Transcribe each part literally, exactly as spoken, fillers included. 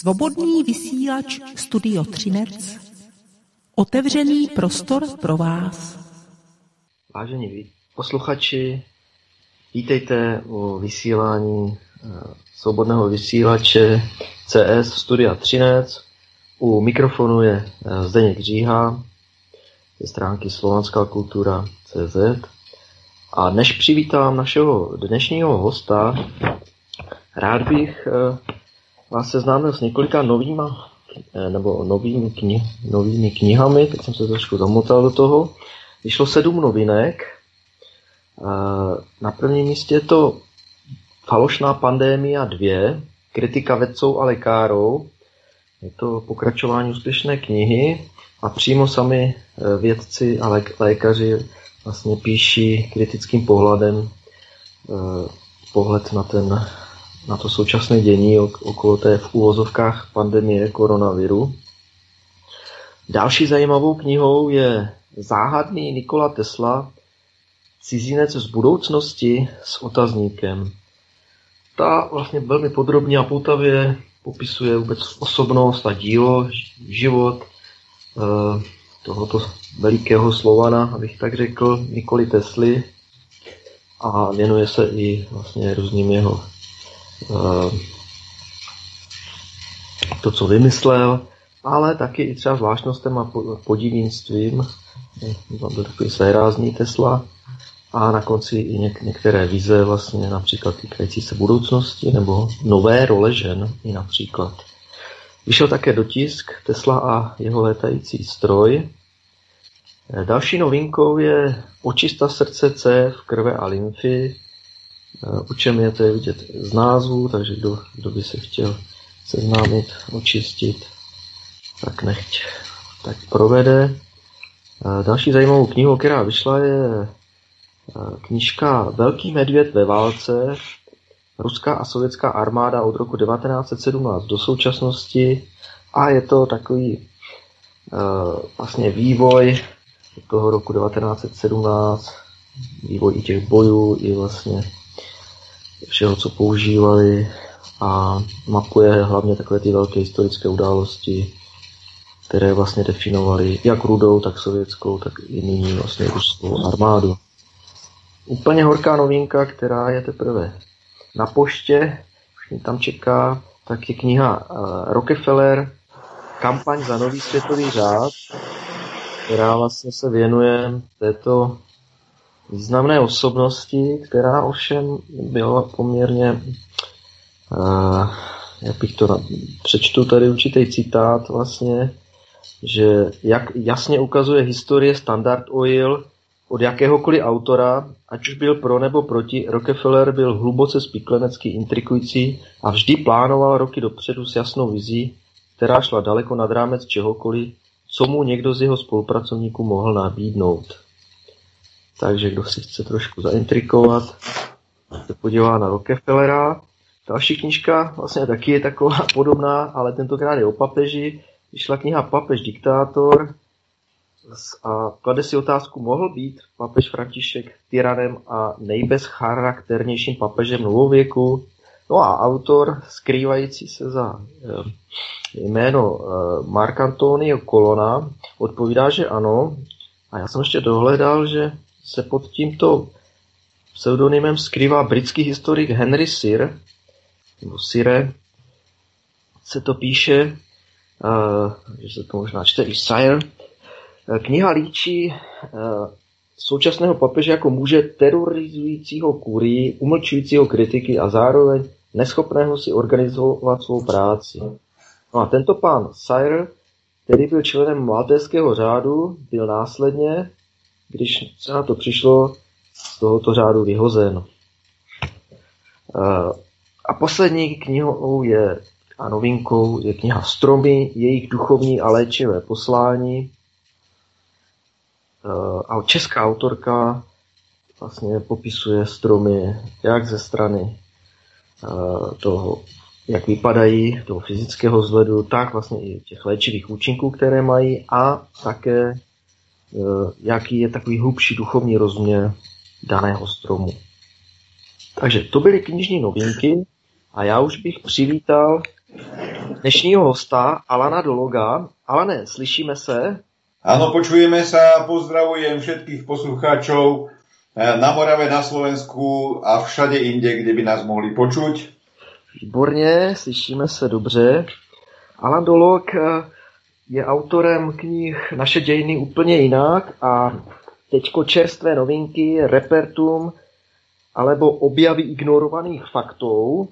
Svobodný vysílač Studio Třinec. Otevřený prostor pro vás. Vážení posluchači, vítejte u vysílání svobodného vysílače C S Studia Třinec. U mikrofonu je Zdeněk Říha ze stránky slovanská kultura tečka cé zet. A než přivítám našeho dnešního hosta, rád bych vás seznámil s několika novýma, nebo novými, knih, novými knihami, teď jsem se trošku zamotal do toho. Vyšlo sedm novinek. Na prvním místě je to Falošná pandémia dva, kritika vedců a lékárů. Je to pokračování úspěšné knihy a přímo sami vědci a lékaři vlastně píší kritickým pohledem pohled na ten na to současné dění okolo té v uvozovkách pandemie koronaviru. Další zajímavou knihou je Záhadný Nikola Tesla, cizinec z budoucnosti s otazníkem. Ta vlastně velmi podrobně a poutavě popisuje vůbec osobnost a dílo, život eh, tohoto velikého Slovana, abych tak řekl, Nikoli Tesly, a věnuje se i vlastně různým jeho to, co vymyslel, ale taky i třeba zvláštnostem a podivinstvím. Byl takový svérázný Tesla a na konci i něk- některé vize vlastně například týkající se budoucnosti nebo nové role žen i například. Vyšel také dotisk Tesla a jeho létající stroj. Další novinkou je Očista srdce, cév, krve a lymfy. O čem je, to je vidět z názvu, takže kdo, kdo by se chtěl seznámit, očistit, tak nechť tak provede. Další zajímavou knihou, která vyšla, je knížka Velký medvěd ve válce, ruská a sovětská armáda od roku devatenáct set sedmnáct do současnosti, a je to takový vlastně vývoj od toho roku devatenáct set sedmnáct, vývoj i těch bojů, i vlastně všeho, co používali, a mapuje hlavně takové ty velké historické události, které vlastně definovaly jak rudou, tak sovětskou, tak i nyní vlastně ruskou armádu. Úplně horká novinka, která je teprve na poště, už mě tam čeká, tak je kniha Rockefeller, kampaň za nový světový řád, která vlastně se věnuje této významné osobnosti, která ovšem byla poměrně, uh, jak bych to přečtu tady určitý citát vlastně, že jak jasně ukazuje historie Standard Oil od jakéhokoliv autora, ať už byl pro nebo proti, Rockefeller byl hluboce spiklenecky intrikující a vždy plánoval roky dopředu s jasnou vizí, která šla daleko nad rámec čehokoliv, co mu někdo z jeho spolupracovníků mohl nabídnout. Takže kdo si chce trošku zaintrikovat, se podívá na Rockefellera. Další knížka vlastně taky je taková podobná, ale tentokrát je o papeži. Vyšla kniha Papež diktátor a klade si otázku, mohl být papež František tyranem a nejbezcharakternějším papežem novověku. No a autor, skrývající se za jméno Marc Antonio Colonna, odpovídá, že ano. A já jsem ještě dohledal, že se pod tímto pseudonymem skrývá britský historik Henry Sire, nebo Sire, se to píše, uh, že se to možná čte i Sire. Kniha líčí uh, současného papeže jako muže terorizujícího kurii, umlčujícího kritiky a zároveň neschopného si organizovat svou práci. No a tento pán Sire, který byl členem maltéského řádu, byl následně, když se na to přišlo, z tohoto řádu vyhozen. A poslední knihou je, a novinkou je kniha Stromy, jejich duchovní a léčivé poslání. A česká autorka vlastně popisuje stromy jak ze strany toho, jak vypadají, toho fyzického vzhledu, tak vlastně i těch léčivých účinků, které mají, a také jaký je takový hlubší duchovní rozměr daného stromu. Takže to byly knižní novinky a já už bych přivítal dnešního hosta, Alana Dologa. Alane, slyšíme se? Áno, počujeme sa, pozdravujem všetkých poslucháčov na Morave, na Slovensku a všade inde, kde by nás mohli počuť. Výborně, slyšíme se dobře. Alan Dolog je autorem knih Naše dějiny úplně jinak a teďko čerstvé novinky, Repertum alebo Objavy ignorovaných faktů.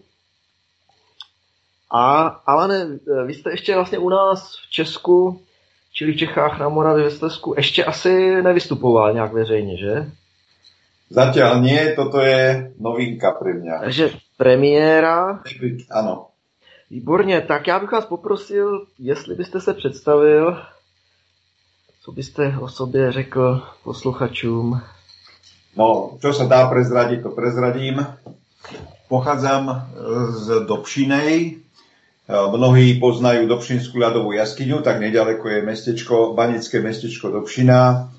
A Alane, vy jste ještě vlastně u nás v Česku, čili v Čechách, na Moravě, ve Slezsku, ještě asi nevystupoval nějak veřejně, že? Zatiaľ nie, toto je novinka pre mňa. Takže premiéra. Ano. Výborně, tak já bych vás poprosil, jestli byste se představil, co byste o sobě řekl posluchačům. No, čo sa dá prezradiť, to prezradím. Pochádzam z Dobšinej. Mnohí poznajú Dobšinskú ľadovú jaskyňu, tak nedaleko je mestečko, banické mestečko Dobšina.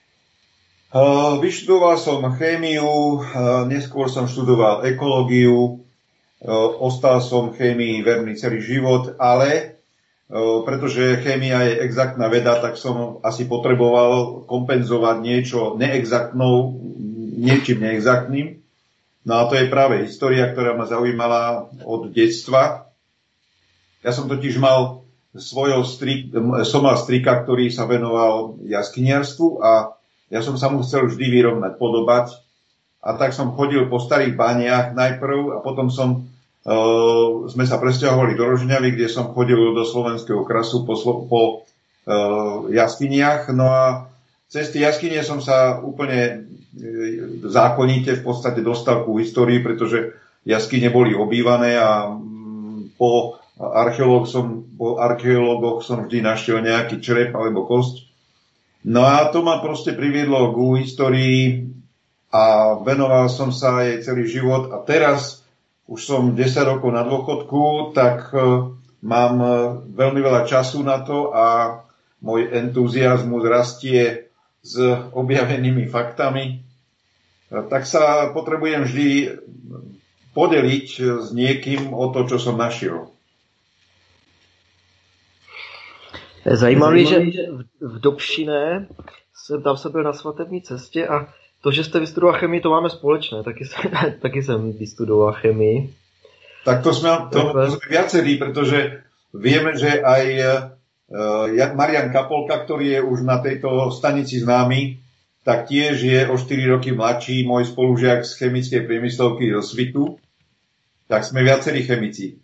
Vyštudoval som chémiu, neskôr som študoval ekológiu, ostal som chémii verný celý život, ale pretože chémia je exaktná veda, tak som asi potreboval kompenzovať niečo neexaktnou, niečím neexaktným. No a to je práve história, ktorá ma zaujímala od detstva. Ja som totiž mal svojho strik, som mal strika, ktorý sa venoval jaskyniarstvu a ja som sa mu chcel vždy vyrovnať, podobať. A tak som chodil po starých baniach najprv a potom som, uh, sme sa presťahovali do Rožňavy, kde som chodil do slovenského krasu po, po uh, jaskyniach. No a cez tie jaskynie som sa úplne zákonite v podstate dostal ku histórii, pretože jaskyne boli obývané a po archeológoch som, po archeológoch som vždy našiel nejaký črep alebo kosť. No a to ma proste priviedlo k histórii a venoval som sa jej celý život a teraz už som desať rokov na dôchodku, tak mám veľmi veľa času na to a môj entuziazmus rastie s objavenými faktami. Tak sa potrebujem vždy podeliť s niekým o to, čo som našiel. Je zajímavé, že v Dobšiné jsem, tam jsem byl na svatební cestě a to, že jste vystudoval chemii, to máme společné. Taky jsem, taky jsem vystudoval chemii. Tak to jsme, to, to jsme viacerí, protože vieme, že aj uh, Marian Kapolka, ktorý je už na tejto stanici známy, tak tiež je o štyri roky mladší, môj spolužiak z chemickej priemyslovky zo Svitu. Tak sme viacerí chemici.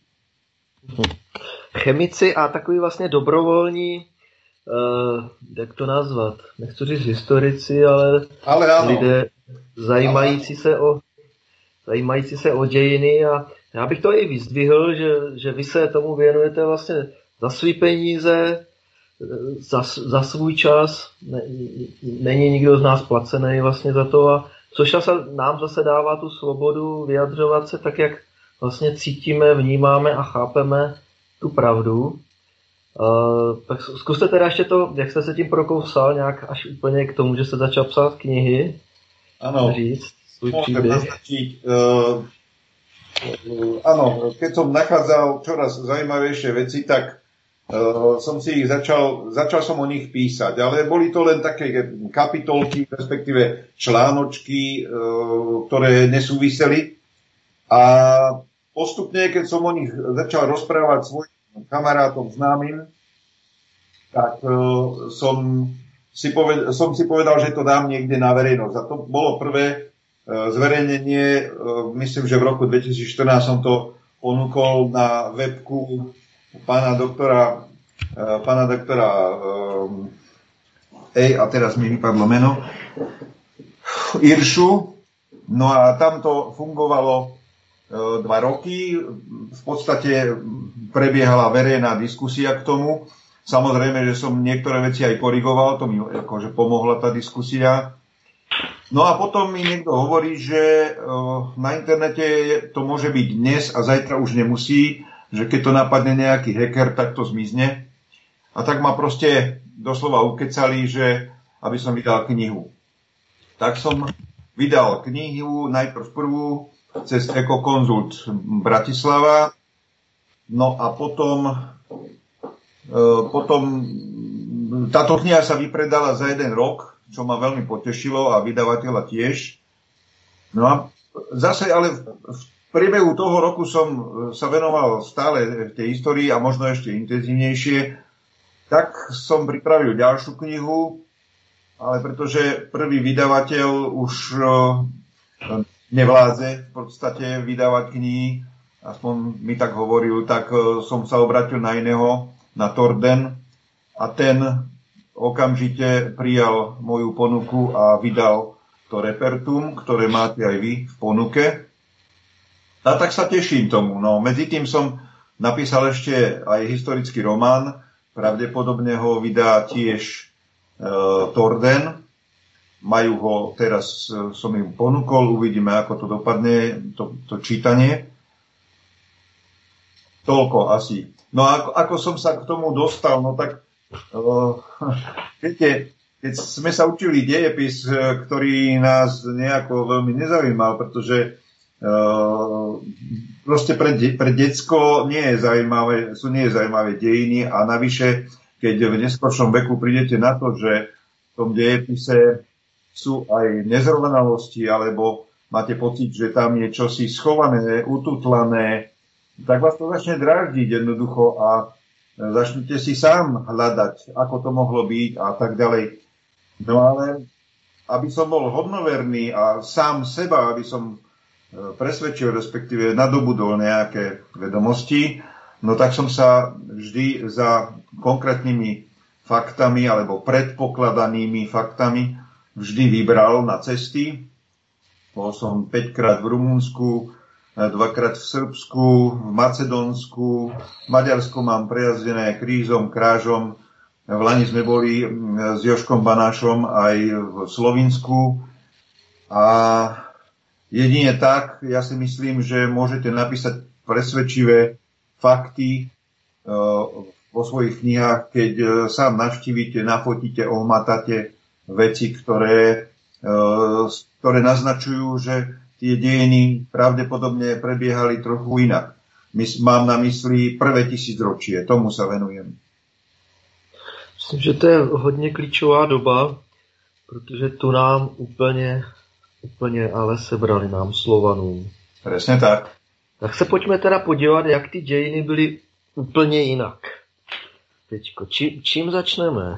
Chemici a takový vlastně dobrovolní, uh, jak to nazvat, nechci říct historici, ale, ale lidé zajímající se, o, zajímající se o dějiny a já bych to i vyzdvihl, že, že vy se tomu věnujete vlastně za svý peníze, za, za svůj čas, ne, není nikdo z nás placený vlastně za to, a což nám zase dává tu svobodu vyjadřovat se tak, jak vlastně cítíme, vnímáme a chápeme tu pravdu. Uh, tak zkuste teda ještě to, jak jste se tím prokousal nějak až úplně k tomu, že jste začal psát knihy. Ano. Říct svůj Môžem příběh. naznačiť. Uh, uh, áno, keď som nachádzal čoraz zaujímavejšie veci, tak uh, som si ich začal, začal som o nich písať, ale boli to len také kapitolky, respektíve článočky, uh, ktoré nesúviseli. A postupne, keď som o nich začal rozprávať svojim kamarátom, známym, tak uh, som, si poved- som si povedal, že to dám niekde na verejnosť. A to bolo prvé uh, zverejnenie, uh, myslím, že v roku dvetisícštrnásť som to ponúkol na webku pána doktora, uh, pána doktora um, ej, a teraz mi vypadlo meno, Iršu. No a tam to fungovalo dva roky. V podstate prebiehala verejná diskusia k tomu. Samozrejme, že som niektoré veci aj korigoval, to mi akože pomohla tá diskusia. No a potom mi niekto hovorí, že na internete to môže byť dnes a zajtra už nemusí, že keď to napadne nejaký hacker, tak to zmizne. A tak ma proste doslova ukecali, že aby som vydal knihu. Tak som vydal knihu, najprv prvú, cez Ekokonzult Bratislava. No a potom Potom táto kniha sa vypredala za jeden rok, čo ma veľmi potešilo a vydavateľa tiež. No a zase, ale v priebehu toho roku som sa venoval stále tej histórii a možno ešte intenzívnejšie. Tak som pripravil ďalšiu knihu, ale pretože prvý vydavateľ už nevládze v podstate vydávať knihy, aspoň mi tak hovoril, tak som sa obratil na iného, na Torden, a ten okamžite prijal moju ponuku a vydal to repertum, ktoré máte aj vy v ponuke. A tak sa teším tomu. No, medzi tým som napísal ešte aj historický román, pravdepodobne ho vydá tiež e, Torden. Majú ho, teraz e, som im ponúkol, uvidíme, ako to dopadne, to, to čítanie. Toľko asi. No a ako, ako som sa k tomu dostal, no tak Uh, viete, keď sme sa učili dejepis, ktorý nás nejako veľmi nezaujímal, pretože uh, proste pre, de- pre decko nie je zaujímavé, sú nie je zaujímavé dejiny a navyše, keď v neskôršom veku prídete na to, že v tom dejepise sú aj nezrovnalosti, alebo máte pocit, že tam je čosi schované, ututlané, tak vás to začne dráždiť jednoducho a začnete si sám hľadať, ako to mohlo byť a tak ďalej. No ale, aby som bol hodnoverný a sám seba, aby som presvedčil, respektíve nadobudol nejaké vedomosti, no tak som sa vždy za konkrétnymi faktami alebo predpokladanými faktami vždy vybral na cesty. Bol som päťkrát v Rumunsku, dvakrát v Srbsku, v Macedónsku, v Maďarsku mám prejazdené krížom, krážom. V Lani sme boli s Jožkom Banášom aj v Slovinsku. A jedine tak, ja si myslím, že môžete napísať presvedčivé fakty vo svojich knihách, keď sám navštívite, nafotíte, ohmatáte veci, ktoré, ktoré naznačujú, že tie dejiny pravdepodobne prebiehali trochu inak. Mám na mysli prvé tisícročie, tomu sa venujem. Myslím, že to je hodně klíčová doba, protože tu nám úplně, úplně ale sebrali nám Slovanům. Presne tak. Tak se pojďme teda podívat, jak ty dějiny byly úplně jinak. Teďko, či, čím začneme?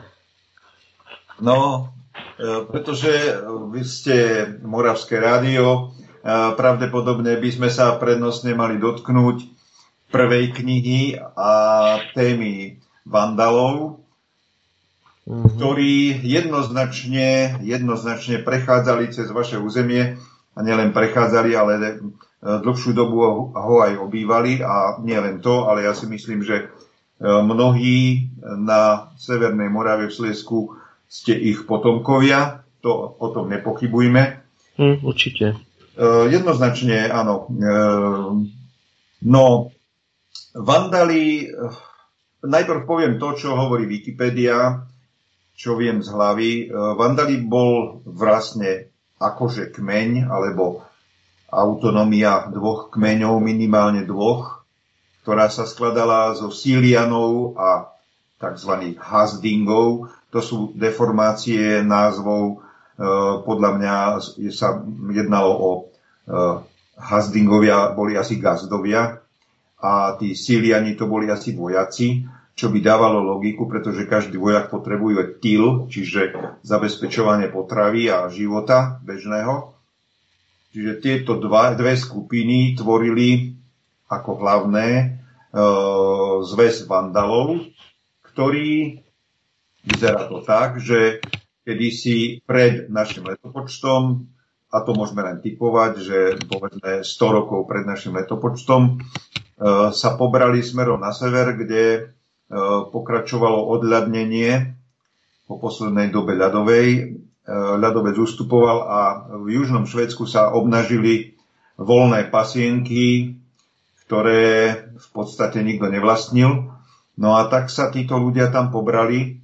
No, pretože vy ste Moravské rádio, pravdepodobne by sme sa prednostne mali dotknúť prvej knihy a témy vandalov, mm-hmm. ktorí jednoznačne, jednoznačne prechádzali cez vaše územie a nielen prechádzali, ale dlhšiu dobu ho aj obývali a nielen to, ale ja si myslím, že mnohí na Severnej Morave v Sliesku ste ich potomkovia, to o tom nepochybujme. Mm, určite. Uh, jednoznačne, áno. Uh, no, vandali, uh, najprv poviem to, čo hovorí Wikipédia, čo viem z hlavy. Uh, vandali bol vlastne akože kmeň, alebo autonómia dvoch kmeňov, minimálne dvoch, ktorá sa skladala zo Sílianov a tzv. Hasdingov. To sú deformácie názvov. Podľa mňa sa jednalo o Hasdingovia, boli asi gazdovia a tí Síliani to boli asi vojaci, čo by dávalo logiku, pretože každý vojak potrebuje tyl, čiže zabezpečovanie potravy a života bežného. Čiže tieto dva, dve skupiny tvorili ako hlavné e, zväz vandalov, ktorí, vyzerá to tak, že kedysi pred našim letopočtom, a to môžeme len tipovať, že povedzme sto rokov pred našim letopočtom, e, sa pobrali smerom na sever, kde e, pokračovalo odľadnenie po poslednej dobe ľadovej. E, ľadovec ustupoval a v južnom Švédsku sa obnažili voľné pasienky, ktoré v podstate nikto nevlastnil. No a tak sa títo ľudia tam pobrali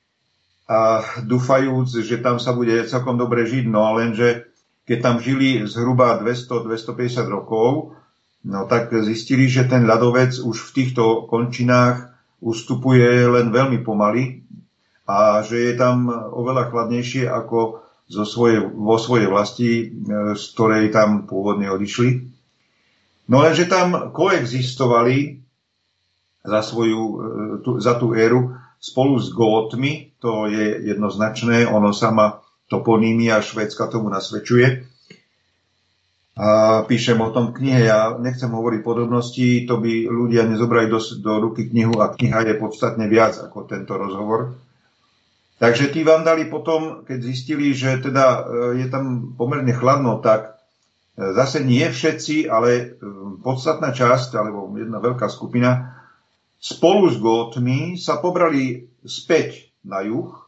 a dúfajúc, že tam sa bude celkom dobre žiť, no lenže keď tam žili zhruba dvesto až dvestopäťdesiat rokov, no tak zistili, že ten ľadovec už v týchto končinách ustupuje len veľmi pomaly a že je tam oveľa chladnejšie ako zo svojej, vo svojej vlasti, z ktorej tam pôvodne odišli. No lenže tam koexistovali za, svoju, za tú éru spolu s Gótmi, to je jednoznačné, ono sama toponímia švédska tomu nasvedčuje. A píšem o tom v knihe, ja nechcem hovoriť podrobnosti, to by ľudia nezobrali do, do ruky knihu a kniha je podstatne viac ako tento rozhovor. Takže tí Vandali potom, keď zistili, že teda je tam pomerne chladno, tak zase nie všetci, ale podstatná časť, alebo jedna veľká skupina, spolu s Gótmi sa pobrali späť na juh,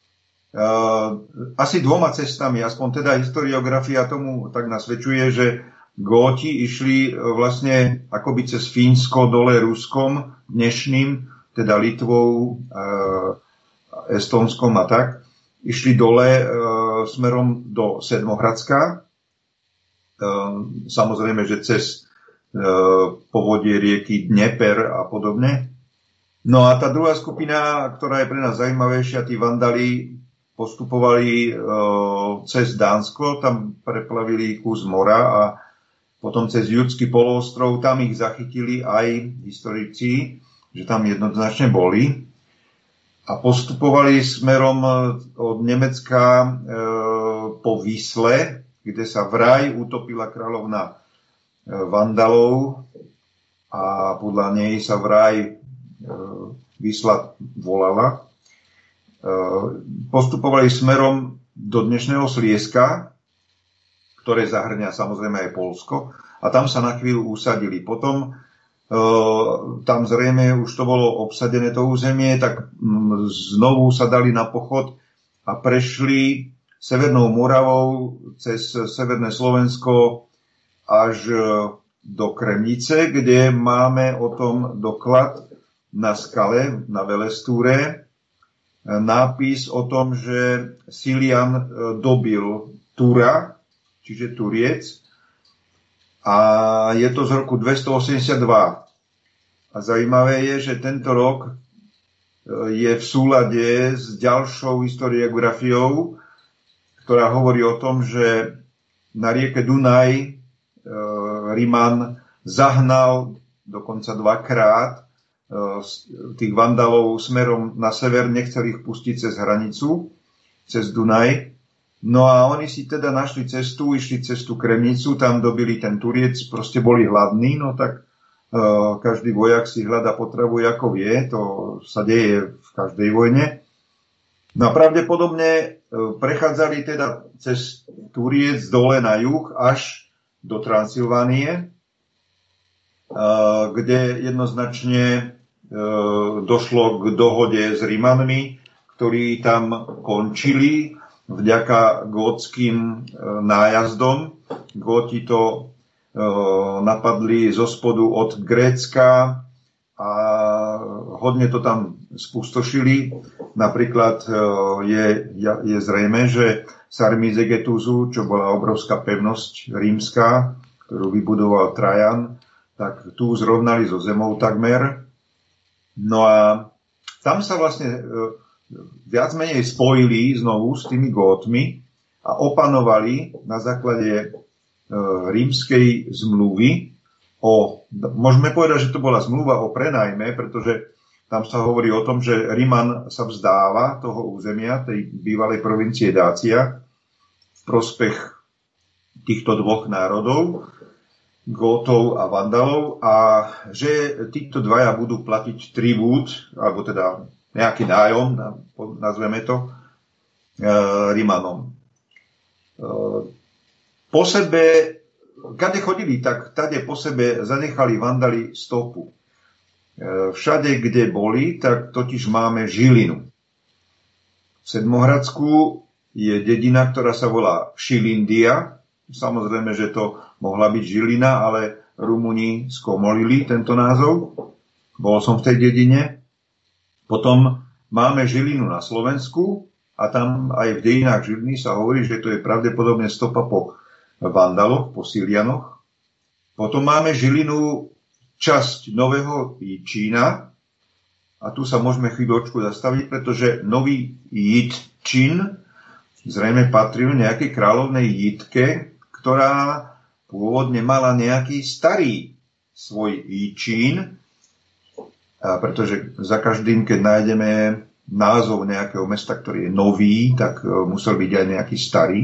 Uh, asi dvoma cestami, aspoň teda historiografia tomu tak nasvedčuje, že Góti išli vlastne akoby cez Fínsko dole Ruskom dnešným, teda Litvou, uh, Estónskom a tak, išli dole uh, smerom do Sedmohradska, uh, samozrejme, že cez uh, povodie rieky Dnieper a podobne. No a tá druhá skupina, ktorá je pre nás zaujímavejšia, tí Vandali postupovali e, cez Dánsko, tam preplavili kus mora a potom cez Judský poloostrov, tam ich zachytili aj historici, že tam jednoznačne boli a postupovali smerom od Nemecka e, po Výsle, kde sa vraj utopila kráľovna e, Vandalov a podľa nej sa vraj e, Výsla volala. Postupovali smerom do dnešného Slieska, ktoré zahŕňa samozrejme aj Poľsko, a tam sa na chvíľu usadili. Potom tam zrejme už to bolo obsadené to územie, tak znovu sa dali na pochod a prešli Severnou Moravou cez Severné Slovensko až do Kremnice, kde máme o tom doklad na skale, na Velestúre, nápis o tom, že Silian dobil Tura, čiže Turiec, a je to z roku dvestoosemdesiatdva. A zaujímavé je, že tento rok je v súlade s ďalšou historiografiou, ktorá hovorí o tom, že na rieke Dunaj Riman zahnal dokonca dvakrát tých Vandalov smerom na sever, nechceli ich pustiť cez hranicu, cez Dunaj. No a oni si teda našli cestu, išli cez tú Kremnicu, tam dobili ten Turiec, proste boli hladní, no tak uh, každý vojak si hľada potravu, ako vie, to sa deje v každej vojne. No a pravdepodobne uh, prechádzali teda cez Turiec dole na juh až do Transylvánie, uh, kde jednoznačne došlo k dohode s Rimanmi, ktorí tam končili vďaka gótskym nájazdom. Góti to napadli zo spodu od Grécka a hodne to tam spustošili. Napríklad je, je zrejme, že Sarmizegetusu, čo bola obrovská pevnosť rímska, ktorú vybudoval Trajan, tak tu zrovnali so zemou takmer. No a tam sa vlastne viac menej spojili znovu s tými Gótmi a opanovali na základe rímskej zmluvy o, môžeme povedať, že to bola zmluva o prenajme, pretože tam sa hovorí o tom, že Riman sa vzdáva toho územia, tej bývalej provincie Dácia, v prospech týchto dvoch národov, Gótov a Vandalov, a že títo dvaja budú platiť tribút, alebo teda nejaký nájom, nazveme to, e, Rimanom. E, po sebe, kade chodili, tak tade po sebe zanechali Vandali stopu. E, všade, kde boli, tak totiž máme Žilinu. V Sedmohradsku je dedina, ktorá sa volá Šilindia. Samozrejme, že to mohla byť Žilina, ale Rumúni skomolili tento názov. Bol som v tej dedine. Potom máme Žilinu na Slovensku a tam aj v dejinách Žiliny sa hovorí, že to je pravdepodobne stopa po Vandaloch, po Silianoch. Potom máme Žilinu časť Nového Jičína a tu sa môžeme chvíľočku zastaviť, pretože nový Jitčin zrejme patril nejakej kráľovnej Jitke, ktorá pôvodne mala nejaký starý svoj Jitčín, pretože za každým, keď nájdeme názov nejakého mesta, ktorý je nový, tak musel byť aj nejaký starý.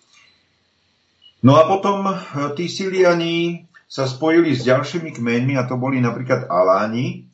No a potom tí Siliani sa spojili s ďalšími kmeňmi, a to boli napríklad Aláni.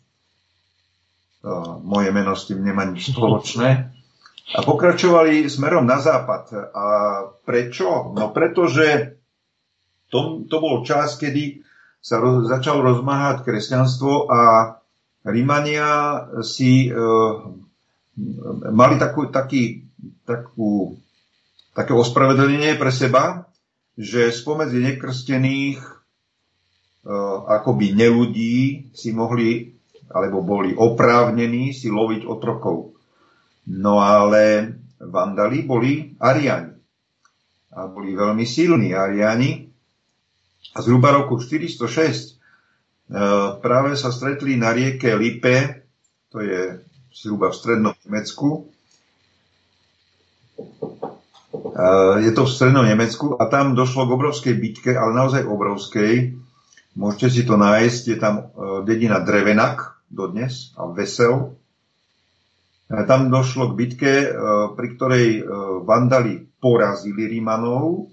Moje meno s tým nemá nič spoločné. A pokračovali smerom na západ. A prečo? No pretože to, to bol čas, kedy sa roz, začalo rozmáhať kresťanstvo a Rímania si e, mali takú, taký, takú, také ospravedlnenie pre seba, že spomedzi nekrstených e, akoby neľudí si mohli, alebo boli oprávnení si loviť otrokov. No ale Vandali boli Ariani. A boli veľmi silní Ariani. A zhruba roku štyristošesť práve sa stretli na rieke Lipe, to je zhruba v strednom Nemecku. Je to v strednom Nemecku a tam došlo k obrovskej bitke, ale naozaj obrovskej. Môžete si to nájsť, je tam dedina Drevenak dodnes a Vesel. Tam došlo k bitke, pri ktorej Vandali porazili Rímanov,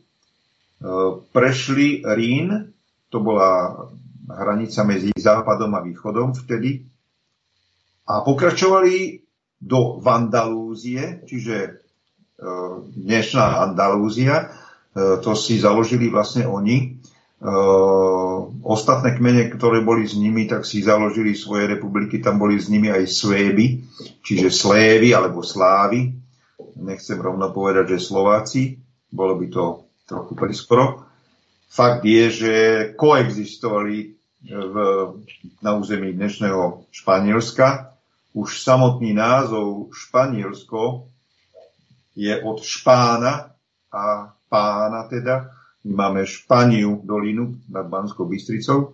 prešli Rín, to bola hranica medzi západom a východom vtedy, a pokračovali do Vandalúzie, čiže dnešná Andalúzia, to si založili vlastne oni. Ostatné kmene, ktoré boli s nimi, tak si založili svoje republiky, tam boli s nimi aj Svéby, čiže Slévy alebo Slávy. Nechcem rovno povedať, že Slováci, bolo by to trochu priskoro. Fakt je, že koexistovali v, na území dnešného Španielska. Už samotný názov Španielsko je od Špána a pána teda. My máme Španiu dolinu nad Banskou Bystricou.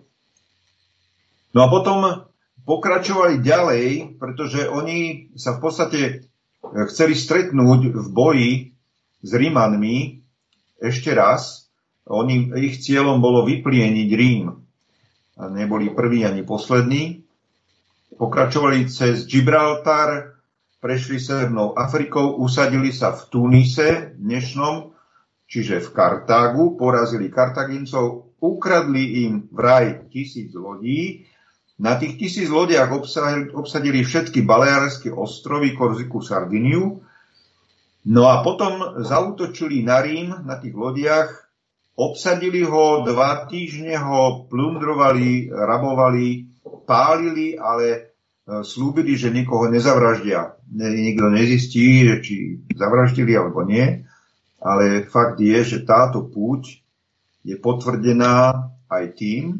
No a potom pokračovali ďalej, pretože oni sa v podstate chceli stretnúť v boji s Rímanmi ešte raz. Oni, ich cieľom bolo vyplieniť Rím. A neboli prví ani poslední. Pokračovali cez Gibraltar, prešli Severnou Afrikou, usadili sa v Tunise dnešnom, čiže v Kartágu, porazili Kartagincov, ukradli im vraj tisíc lodí. Na tých tisíc lodiach obsadili, obsadili všetky Baleárske ostrovy, Korziku, Sardiniu. No a potom zaútočili na Rím na tých lodiach, obsadili ho, dva týždne ho plundrovali, rabovali, pálili, ale slúbili, že nikoho nezavraždia. Nikto nezistí, či zavraždili alebo nie. Ale fakt je, že táto púť je potvrdená aj tým,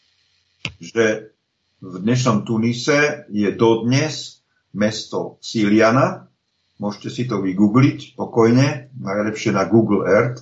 že v dnešnom Tunise je dodnes mesto Siliana. Môžete si to vygoogliť pokojne, najlepšie na Google Earth.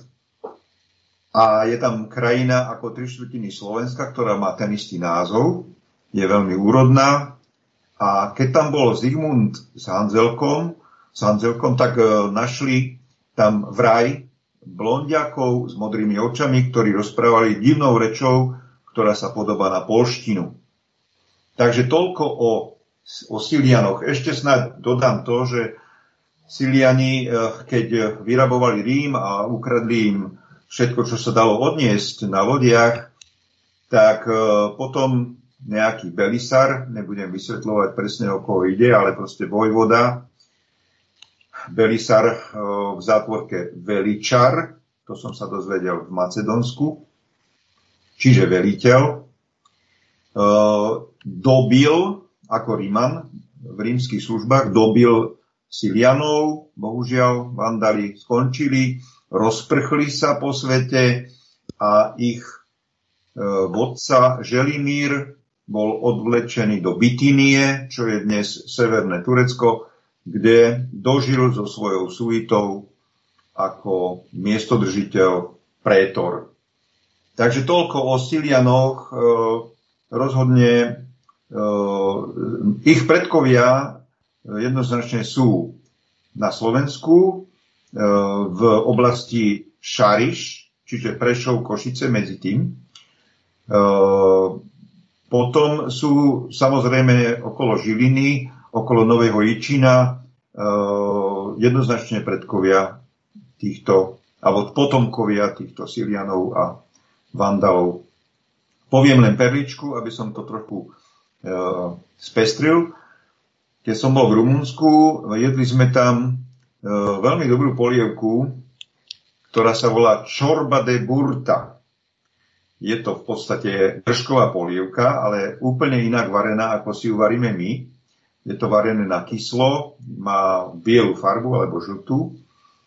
A je tam krajina ako tri štvrtiny Slovenska, ktorá má ten istý názov. Je veľmi úrodná. A keď tam bol Zigmund s Hanzelkom, s Hanzelkom tak našli tam vraj blondiakov s modrými očami, ktorí rozprávali divnou rečou, ktorá sa podobá na polštinu. Takže toľko o, o Silianoch. Ešte snad dodám to, že Siliani, keď vyrabovali Rím a ukradli im všetko, čo sa dalo odniesť na lodiach, tak potom nejaký Belisar, nebudem vysvetľovať presne, o koho ide, ale proste vojvoda, Belisar v zátvorke Veličar, to som sa dozvedel v Macedónsku, čiže veliteľ, dobil, ako Ríman, v rímskych službách, dobil Silianov, bohužiaľ Vandali skončili, rozprchli sa po svete a ich vodca Želimír bol odvlečený do Bitínie, čo je dnes severné Turecko, kde dožil so svojou suitou ako miestodržiteľ prétor. Takže toľko o Silianoch. Rozhodne ich predkovia jednoznačne sú na Slovensku v oblasti Šariš, čiže Prešov, Košice medzi tým. Potom sú samozrejme okolo Žiliny, okolo Nového Jičína jednoznačne predkovia týchto, alebo potomkovia týchto Silianov a Vandalov. Poviem len perličku, aby som to trochu spestril. Keď som bol v Rumunsku, jedli sme tam veľmi dobrú polievku, ktorá sa volá Ciorba de burta. Je to v podstate držková polievka, ale úplne inak varená, ako si ju varíme my. Je to varené na kyslo, má bielu farbu alebo žltú.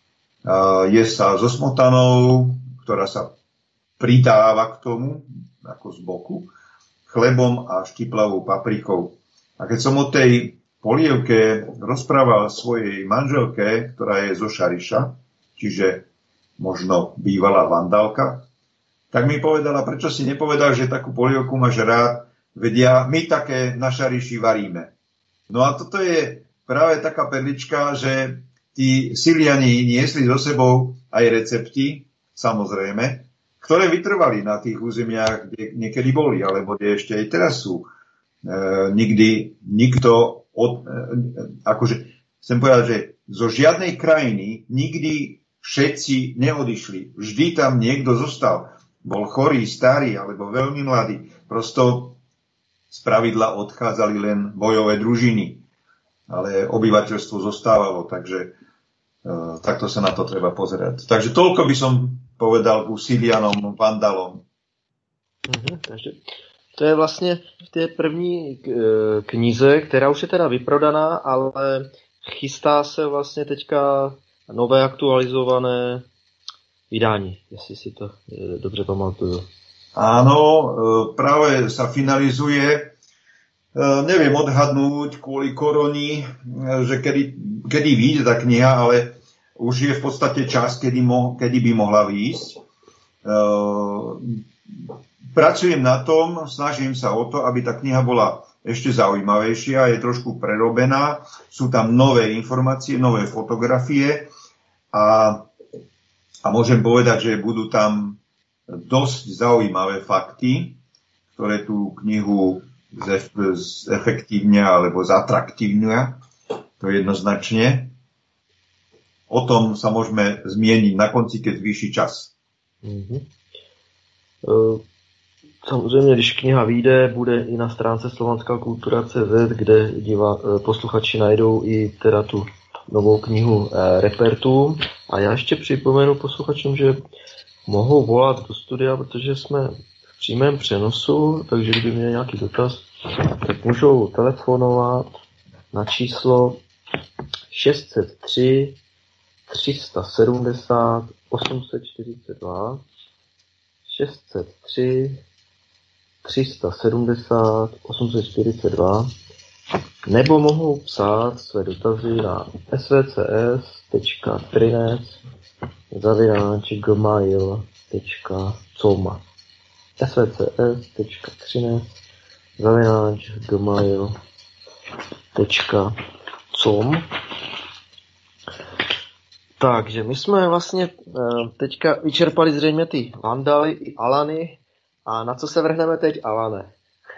Je sa so smotanou, ktorá sa pridáva k tomu, ako z boku, chlebom a štiplavou paprikou. A keď som o tej polievke rozprával svojej manželke, ktorá je zo Šariša, čiže možno bývalá Vandalka, tak mi povedala, prečo si nepovedal, že takú polievku máš rád, vedia, my také na Šariši varíme. No a toto je práve taká perlička, že tí Siliani niesli so sebou aj recepty, samozrejme, ktoré vytrvali na tých územiach, kde niekedy boli, alebo kde ešte aj teraz sú. E, nikdy nikto Od, akože chcem povedať, že zo žiadnej krajiny nikdy všetci neodišli. Vždy tam niekto zostal. Bol chorý, starý alebo veľmi mladý. Prosto spravidla odchádzali len bojové družiny. Ale obyvateľstvo zostávalo, takže uh, takto sa na to treba pozerať. Takže toľko by som povedal ku Silianom, Vandalom. Mhm, takže... To je vlastně v té první knize, která už je teda vyprodaná, ale chystá se vlastně teďka nové aktualizované vydání, jestli si to dobře pamatuju. Áno, práve sa finalizuje. Neviem odhadnúť kvôli koroni, že kedy, kedy vyjde tá kniha, ale už je v podstate čas, kedy, mo, kedy by mohla výjsť. Pracujem na tom, snažím sa o to, aby tá kniha bola ešte zaujímavejšia, je trošku prerobená, sú tam nové informácie, nové fotografie a, a môžem povedať, že budú tam dosť zaujímavé fakty, ktoré tú knihu zefektívnia alebo zatraktívnia, to jednoznačne. O tom sa môžeme zmieniť na konci, keď zvýši čas. Mm-hmm. Uh... Samozřejmě, když kniha vyjde, bude i na stránce slovanská kultura tečka cé zet, kde diva, posluchači najdou i teda tu novou knihu e, Repertum. A já ještě připomenu posluchačům, že mohou volat do studia, protože jsme v přímém přenosu, takže kdyby měli nějaký dotaz, tak můžou telefonovat na číslo šest set tři tři sta sedmdesát osm set čtyřicet dva šest set tři tři sta sedmdesát osm set čtyřicet dva nebo mohou psát své dotazy na svcs tečka trinec zavináč gmail tečka com svcs tečka trinec zavináč gmail tečka com. Takže my jsme vlastně teďka vyčerpali zřejmě ty Vandaly i Alany. A na co se vrhneme teď, Alane?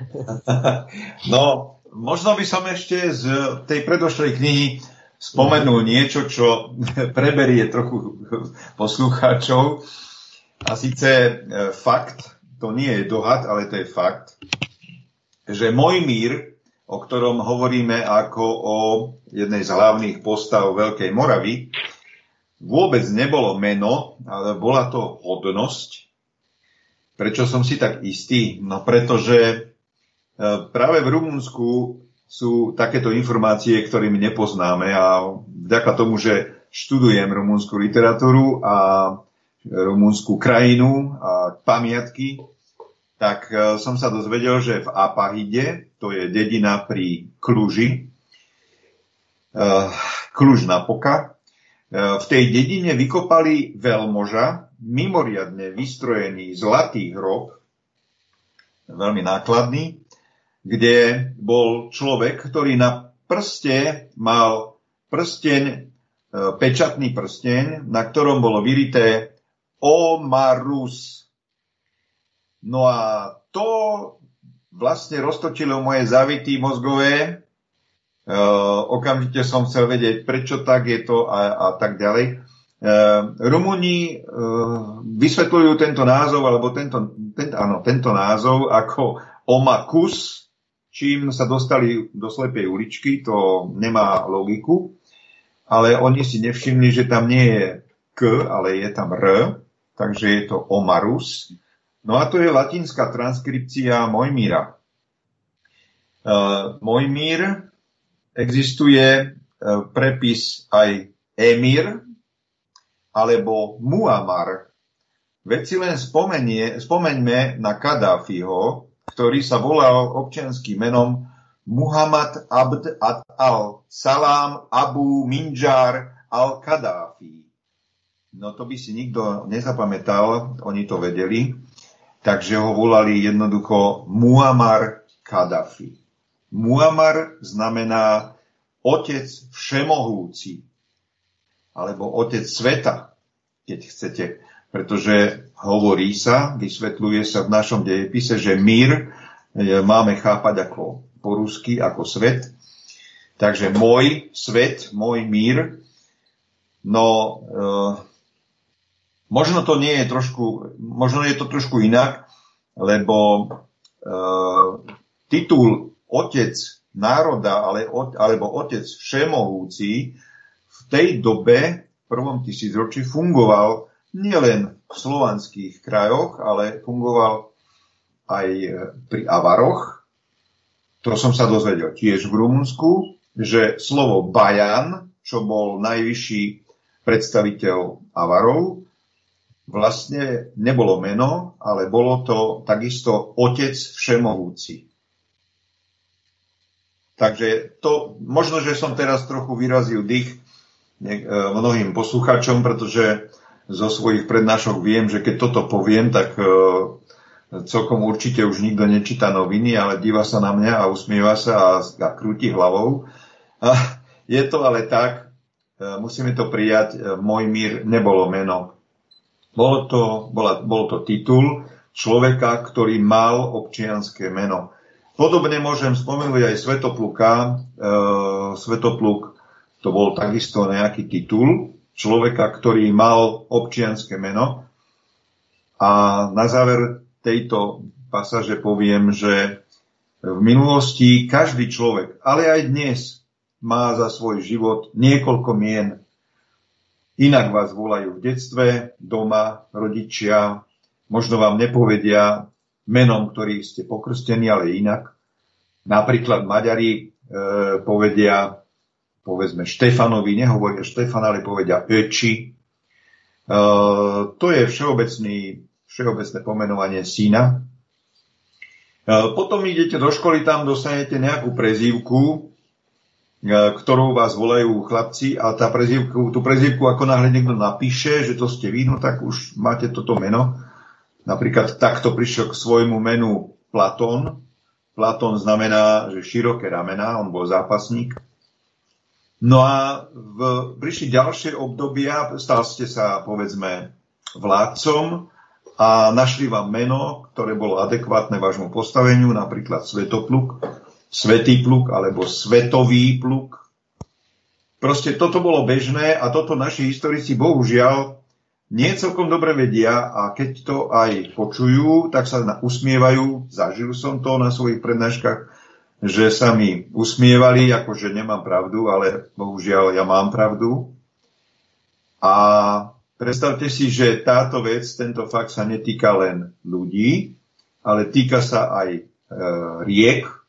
No, možno by som ešte z tej predošlej knihy spomenul niečo, čo preberie trochu poslucháčov. A síce fakt, to nie je dohad, ale to je fakt, že Mojmír, o ktorom hovoríme ako o jednej z hlavných postav Veľkej Moravy, vôbec nebolo meno, ale bola to hodnosť. Prečo som si tak istý? No pretože práve v Rumunsku sú takéto informácie, ktorými nepoznáme a vďaka tomu, že študujem rumunskú literatúru a rumunskú krajinu a pamiatky, tak som sa dozvedel, že v Apahide, to je dedina pri Kluži, Kluž-Napoca, v tej dedine vykopali veľmoža, mimoriadne vystrojený zlatý hrob, veľmi nákladný, kde bol človek, ktorý na prste mal prsteň, pečatný prsteň, na ktorom bolo vyrité Omarus. No a to vlastne roztočilo moje zavity mozgové. E, okamžite som chcel vedieť, prečo tak je to a, a tak ďalej. E, Rumúni e, vysvetľujú tento názov, alebo tento, ten, áno, tento názov ako Omakus, čím sa dostali do slepej uličky, to nemá logiku, ale oni si nevšimli, že tam nie je K, ale je tam R, takže je to Omarus. No a to je latinská transkripcia Mojmíra. Uh, Mojmír, existuje uh, prepis aj Emir alebo Muammar. Veď si len spomenie, spomeňme na Kadáfiho, ktorý sa volal občianským menom Muhammad Abd al-Salam Abu Minjar al-Kadáfi. No to by si nikto nezapamätal, oni to vedeli, takže ho volali jednoducho Muammar Kadáfi. Muammar znamená otec všemohúci, alebo otec sveta, keď chcete, pretože hovorí sa, vysvetľuje sa v našom dejepise, že mír máme chápať ako po rusky ako svet. Takže môj svet, môj mír. No, e, možno to nie je trošku, možno je to trošku inak, lebo e, titul otec národa, ale, alebo otec všemohúci v tej dobe, v prvom tisícročí, fungoval nielen v slovanských krajoch, ale fungoval aj pri Avaroch. To som sa dozvedel tiež v Rumunsku, že slovo Bajan, čo bol najvyšší predstaviteľ Avarov, vlastne nebolo meno, ale bolo to takisto otec všemohúci. Takže to, možno, že som teraz trochu vyrazil dých mnohým poslucháčom, pretože zo svojich prednášok viem, že keď toto poviem, tak celkom určite už nikto nečíta noviny, ale díva sa na mňa a usmieva sa a, a krúti hlavou. A je to ale tak, musíme to prijať, môj mír nebolo meno. Bolo to, bola, bol to titul človeka, ktorý mal občianske meno. Podobne môžem spomenúť aj Svätopluka. E, Svätopluk to bol takisto nejaký titul človeka, ktorý mal občianske meno. A na záver tejto pasáže poviem, že v minulosti každý človek, ale aj dnes, má za svoj život niekoľko mien. Inak vás volajú v detstve, doma, rodičia, možno vám nepovedia menom, ktorým ste pokrstení, ale inak. Napríklad Maďari e, povedia, povedzme Štefanovi, nehovoria Štefan, ale povedia Öči. E, to je všeobecný všeobecné pomenovanie syna. Potom idete do školy, tam dostanete nejakú prezývku, ktorou vás volajú chlapci, a tá prezývku, tú prezývku ako náhle niekto napíše, že to ste vy, no tak už máte toto meno. Napríklad takto prišiel k svojmu menu Platón. Platón znamená, že široké ramená, on bol zápasník. No a v, prišli ďalšie obdobia, stal ste sa, povedzme, vládcom, a našli vám meno, ktoré bolo adekvátne vášmu postaveniu, napríklad Svetopluk, Svätý pluk alebo Svetový pluk. Proste toto bolo bežné a toto naši historici bohužiaľ nie celkom dobre vedia, a keď to aj počujú, tak sa usmievajú. Zažil som to na svojich prednáškach, že sa mi usmievali, akože nemám pravdu, ale bohužiaľ ja mám pravdu. A predstavte si, že táto vec, tento fakt sa netýka len ľudí, ale týka sa aj e, riek. E,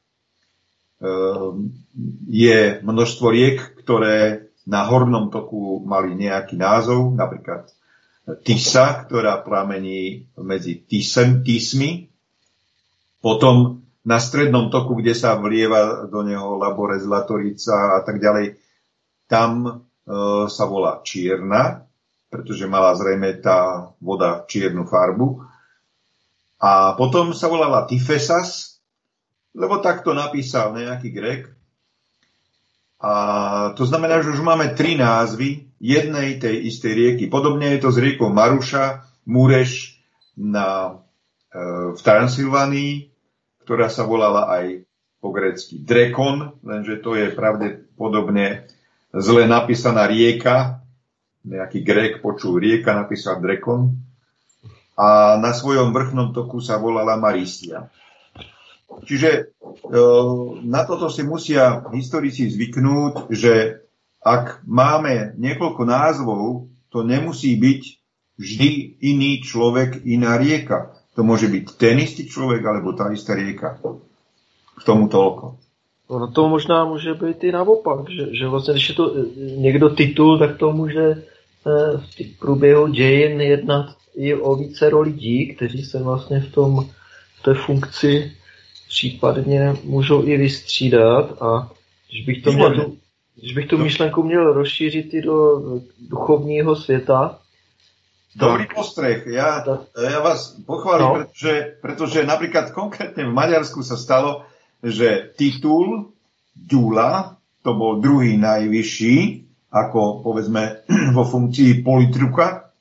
je množstvo riek, ktoré na hornom toku mali nejaký názov, napríklad Tisa, ktorá pramení medzi Tisem, Tismi. Potom na strednom toku, kde sa vlieva do neho Labore, Zlatorica a tak ďalej, tam e, sa volá Čierna, pretože mala zrejme tá voda čiernu farbu. A potom sa volala Tifesas, lebo takto napísal nejaký Grek. A to znamená, že už máme tri názvy jednej tej istej rieky. Podobne je to s riekou Maruša, Mureš na, e, v Transylvánii, ktorá sa volala aj po grécky Drekon, lenže to je pravdepodobne zle napísaná rieka. Nejaký Grék počul rieka, napísal Drekon. A na svojom vrchnom toku sa volala Marisia. Čiže na toto si musia historici zvyknúť, že ak máme niekoľko názvov, to nemusí byť vždy iný človek, iná rieka. To môže byť ten istý človek, alebo tá istá rieka. K tomu toľko. No to možná může být i naopak, že, že vlastně, když je to někdo titul, tak to může v průběhu dějin jednat i o vícero lidí, kteří se vlastně v tom v té funkci případně můžou i vystřídat. A když bych to měl, když bych tu myšlenku měl rozšířit i do duchovního světa. Dobrý postreh. Ja, ja vás pochválim, no. pretože, pretože napríklad konkrétne v Maďarsku sa stalo, že titul Ďula, to bol druhý najvyšší, ako povedzme vo funkcii politruka,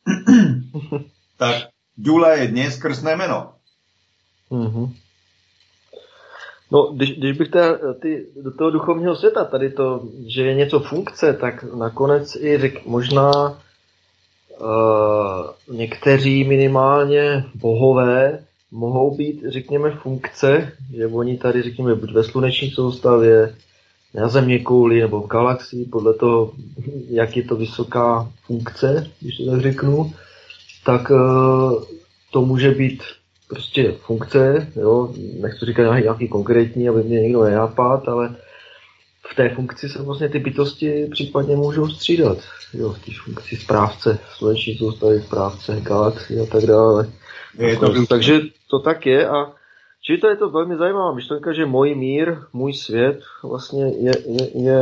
tak Ďula je dnes krstné meno. Mm-hmm. No, když, když bych teda, ty, do toho duchovního světa, tady to, že je něco funkce, tak nakonec i řek, možná uh, někteří minimálně bohové mohou být, řekněme, funkce, že oni tady, řekněme, buď ve sluneční soustavě, na země kouli nebo v galaxii, podle toho, jak je to vysoká funkce, když to tak řeknu, tak uh, to může být prostě funkce, jo, nechci říkat nějaký, nějaký konkrétní, aby mě někdo nenápad, ale v té funkci se vlastně ty bytosti případně můžou střídat, jo, v té funkci správce, sluneční soustavy, správce, galaxie a tak dále. Je to, takže to tak je a čili to je to velmi zajímavá myšlenka, že můj mír, můj svět vlastně je, je, je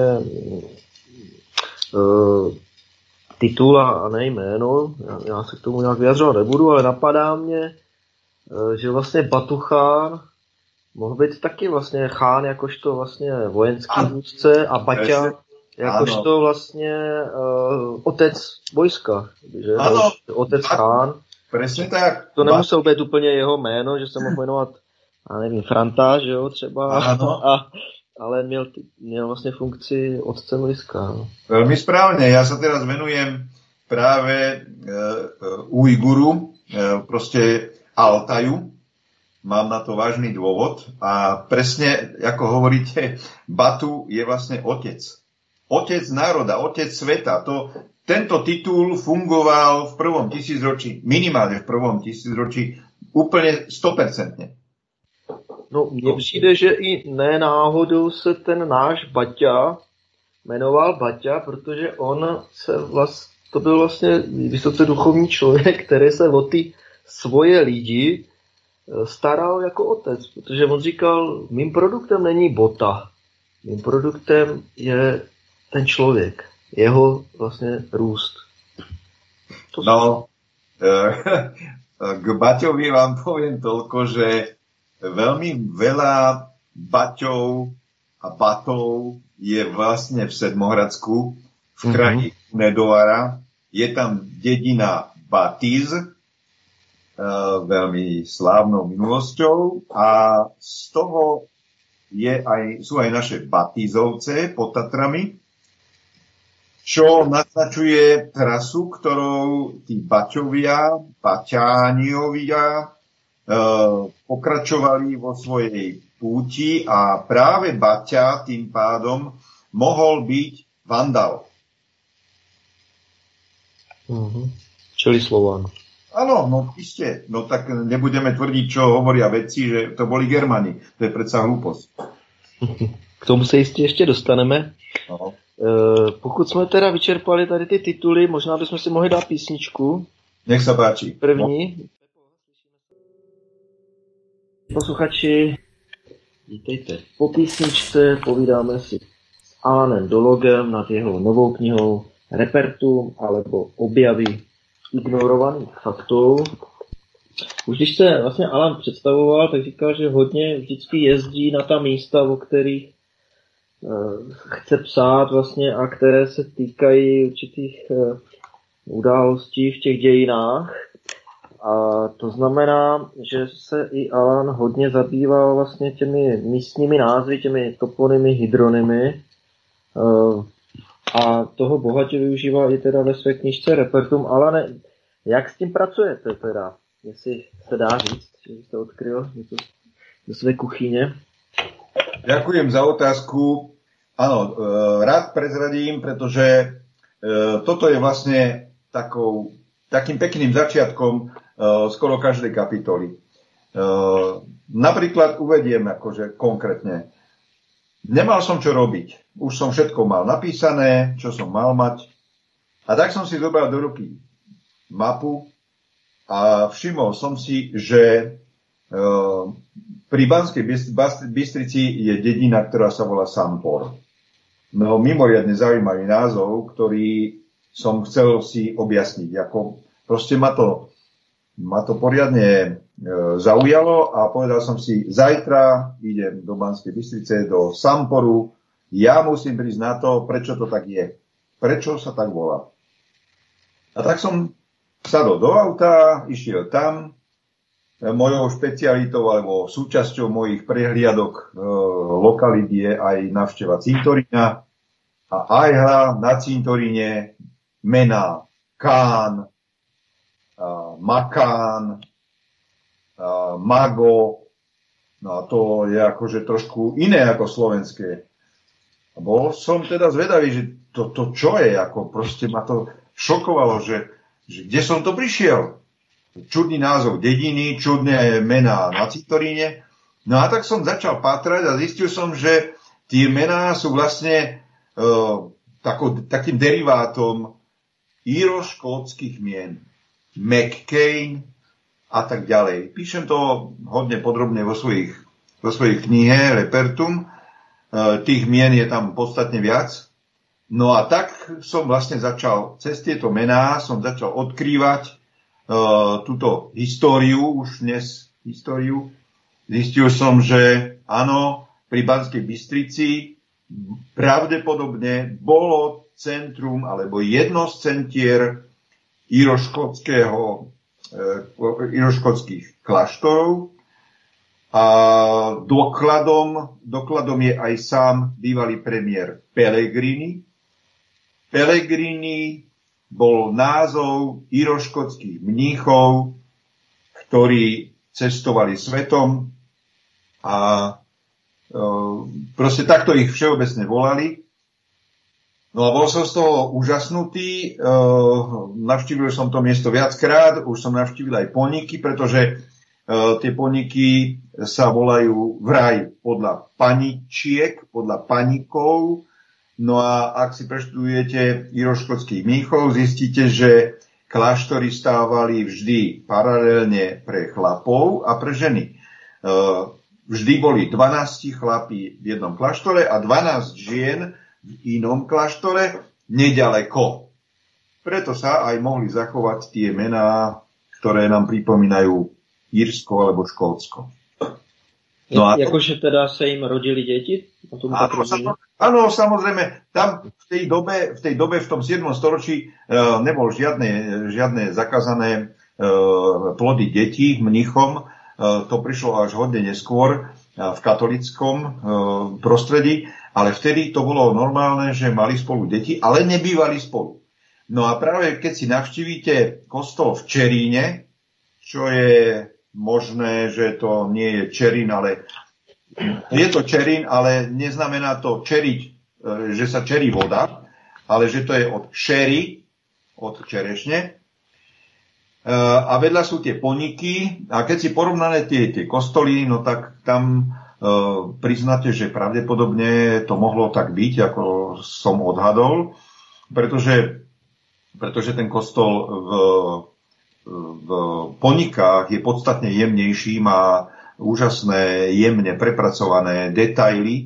uh, titul a ne jméno, já, já se k tomu nějak vyjadřovat nebudu, ale napadá mě, že vlastně Batu-chán mohl být taky vlastně chán jakožto vlastně vojenský vůdce a Baťa jakožto vlastně uh, otec vojska. Že? Ano. Otec chán. Presne tak. To nemusel být úplně jeho jméno, že se mohl jmenovat, já nevím, Franta, že jo, třeba. Ano. A, ale měl, měl vlastně funkci otce vojska. No. Veľmi správne. Ja sa teraz venujem práve uh, Ujguru, uh, proste Altaju. Mám na to vážny dôvod a presne, ako hovoríte, Batu je vlastne otec. Otec národa, otec sveta. To, tento titul fungoval v prvom tisícročí, minimálne v prvom tisícročí, úplne sto percent. No, mně přijde, že i ne náhodou se ten náš Baťa jmenoval Baťa, protože on se vlast, to byl vlastně vysoce duchovní člověk, který se o ty svoje lidi staral jako otec, protože on říkal, mým produktem není bota, mým produktem je ten člověk, jeho vlastně růst. To no, k Baťovi vám poviem toľko, že veľmi veľa Baťov a Batov je vlastne v Sedmohradsku, v kraji mm-hmm. Nedovara. Je tam dedina Batiz, veľmi slávnou minulosťou a z toho je aj, sú aj naše Batizovce pod Tatrami, čo naznačuje trasu, ktorou tí Baťovia, Baťániovia e, pokračovali vo svojej púti a práve Baťa tým pádom mohol byť vandal. Mm-hmm. Čili Slován. Áno, no iste. No tak nebudeme tvrdiť, čo hovoria vedci, že to boli Germani. To je predsa hlúposť. K tomu se jistě ještě dostaneme. No. E, pokud jsme teda vyčerpali tady ty tituly, možná bychom si mohli dát písničku. Nech sa páči. První. No. Posluchači, vítejte. Po písničce povídáme si s Alanem Dologem nad jeho novou knihou Repertum alebo objavy ignorovaných faktů. Už když se vlastně Alan představoval, tak říkal, že hodně vždycky jezdí na ta místa, o kterých uh, chce psát vlastně a které se týkají určitých uh, událostí v těch dějinách. A to znamená, že se i Alan hodně zabýval vlastně těmi místními názvy, těmi toponymy, hydronymy. Uh, a toho bohatě využíval i teda ve své knižce Repertum. Alane, jak s tím pracujete teda? Jestli se dá říct, že jste odkryl něco ze své kuchyně. Ďakujem za otázku. Áno, rád prezradím, pretože toto je vlastne takou, takým pekným začiatkom skoro každej kapitoly. Napríklad uvediem akože konkrétne. Nemal som čo robiť. Už som všetko mal napísané, čo som mal mať. A tak som si zobral do ruky mapu a všimol som si, že pri Banskej Bystrici je dedina, ktorá sa volá Sampor. No, mimoriadne zaujímavý názov, ktorý som chcel si objasniť. Ako, proste ma to, ma to poriadne e, zaujalo a povedal som si, zajtra idem do Banskej Bystrice, do Samporu. Ja musím prísť na to, prečo to tak je. Prečo sa tak volá. A tak som sadol do auta, išiel tam. Mojou špecialitou alebo súčasťou mojich prehliadok e, lokalít je aj návšteva cintorína a aj hra na cintoríne mená Kán, a Makán, a Mago. No a to je akože trošku iné ako slovenské. A bol som teda zvedavý, že to, to čo je, ako proste ma to šokovalo, že, že kde som to prišiel. Čudný názov dediny, čudné mená na cintoríne. No a tak som začal pátrať a zistil som, že tie mená sú vlastne uh, tako, takým derivátom íro-škótskych mien. McCain a tak ďalej. Píšem to hodne podrobne vo svojich, vo svojich knihe Repertum. Uh, tých mien je tam podstatne viac. No a tak som vlastne začal, cez tieto mená som začal odkrývať Uh, túto históriu, už dnes históriu. Zistil som, že áno, pri Banskej Bystrici pravdepodobne bolo centrum, alebo jedno z centier íroškótskeho, uh, íroškótskych kláštorov. A dokladom, dokladom je aj sám bývalý premiér Pellegrini. Pellegrini bol názov íroškótskych mníchov, ktorí cestovali svetom a e, proste takto ich všeobecne volali. No a bol som z toho úžasnutý, e, navštívil som to miesto viackrát, už som navštívil aj Poníky, pretože e, tie Poníky sa volajú vraj podľa paničiek, podľa panikov. No a ak si preštudujete íroškótskych mníchov, zistíte, že kláštory stávali vždy paralelne pre chlapov a pre ženy. Vždy boli dvanásť chlapí v jednom kláštore a dvanásť žien v inom kláštore neďaleko. Preto sa aj mohli zachovať tie mená, ktoré nám pripomínajú Írsko alebo Škótsko. No a jakože teda sa im rodili deti? Áno, samozrejme, áno, samozrejme, tam v tej dobe, v tej dobe, v tom siedmom storočí e, nebol žiadne, žiadne zakázané e, plody detí mníchom. E, to prišlo až hodne neskôr e, v katolickom e, prostredí, ale vtedy to bolo normálne, že mali spolu deti, ale nebývali spolu. No a práve keď si navštívite kostol v Čeríne, čo je možné, že to nie je čerín, ale je to čerín, ale neznamená to čeriť, že sa čerí voda, ale že to je od šery, od čerešne. A vedľa sú tie Poníky a keď si porovnáte tie, tie kostoly, no tak tam priznáte, že pravdepodobne to mohlo tak byť, ako som odhadol, pretože, pretože ten kostol v v Poníkách je podstatne jemnejší, má úžasné, jemne prepracované detaily,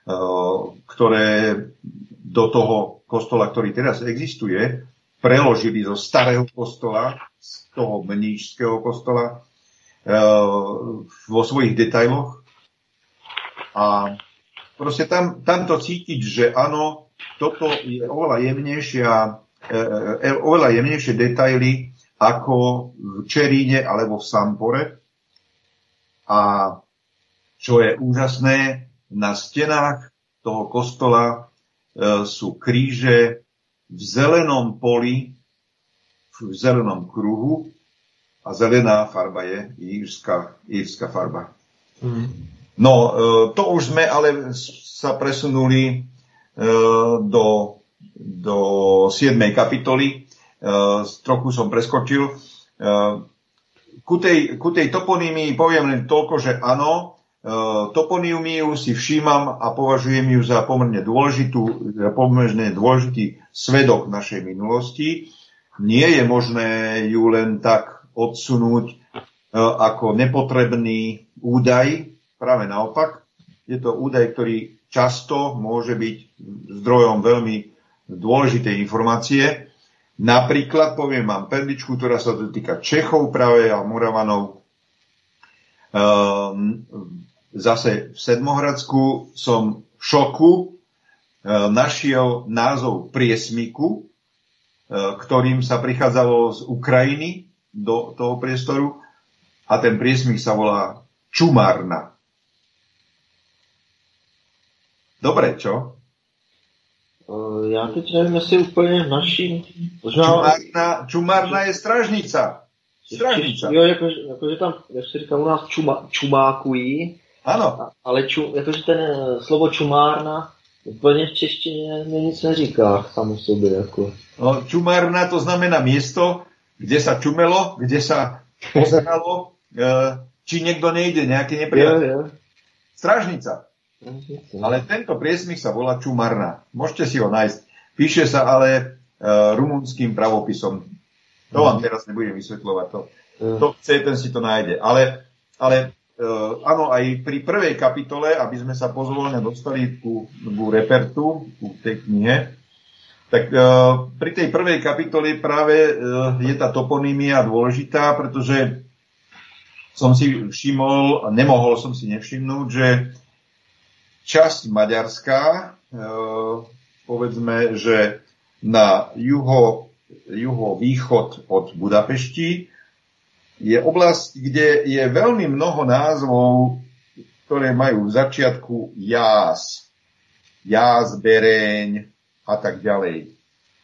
ktoré do toho kostola, ktorý teraz existuje, preložili zo starého kostola, z toho mníšského kostola, vo svojich detailoch. A proste tam, tam to cítiť, že áno, toto je oveľa jemnejšia, e, oveľa jemnejšie detaily ako v Čeríne alebo v Sampore. A čo je úžasné, na stenách toho kostola e, sú kríže v zelenom poli, v zelenom kruhu, a zelená farba je írska, írska farba. Mm. No, to už sme ale sa presunuli do, do siedmej kapitoly. Trochu som preskočil. Ku tej, ku tej toponymii poviem len toľko, že áno, toponymiu si všímam a považujem ju za pomerne dôležitú, pomerne dôležitý svedok našej minulosti. Nie je možné ju len tak odsunúť ako nepotrebný údaj. Práve naopak. Je to údaj, ktorý často môže byť zdrojom veľmi dôležitej informácie. Napríklad, poviem vám perličku, ktorá sa dotýka Čechov práve a Moravanov. Zase v Sedmohradsku som v šoku našiel názov priesmiku, ktorým sa prichádzalo z Ukrajiny do toho priestoru, a ten priesmik sa volá Čumárna. Dobre, čo? Uh, já teď nevím, jestli úplně naší... Možná... Čumárna, čumárna je stražnica. Stražnica. Jo, jakože jako, tam, jak se říká u nás, čuma, čumákují. Ano. Ale ču, jakože ten slovo čumárna úplně v češtině nic neříká samo sobě. Jako. No, čumárna to znamená miesto, kde sa čumelo, kde sa pozeralo, či niekto nejde, nejaký nepriateľ. Strážnica. Ale tento priesmik sa volá Čumárna. Môžete si ho nájsť. Píše sa ale rumunským pravopisom. To vám teraz nebudem vysvetľovať. To, to chce, ten si to nájde. Ale, ale áno, aj pri prvej kapitole, aby sme sa pozvolne dostali ku, ku repertu, ku tej knihe, tak uh, pri tej prvej kapitole práve uh, je tá toponymia dôležitá, pretože som si všimol, nemohol som si nevšimnúť, že časť Maďarská, uh, povedzme, že na juho, juhovýchod od Budapešti je oblasť, kde je veľmi mnoho názvov, ktoré majú v začiatku Jász, Jász, Bereň, a tak ďalej. E,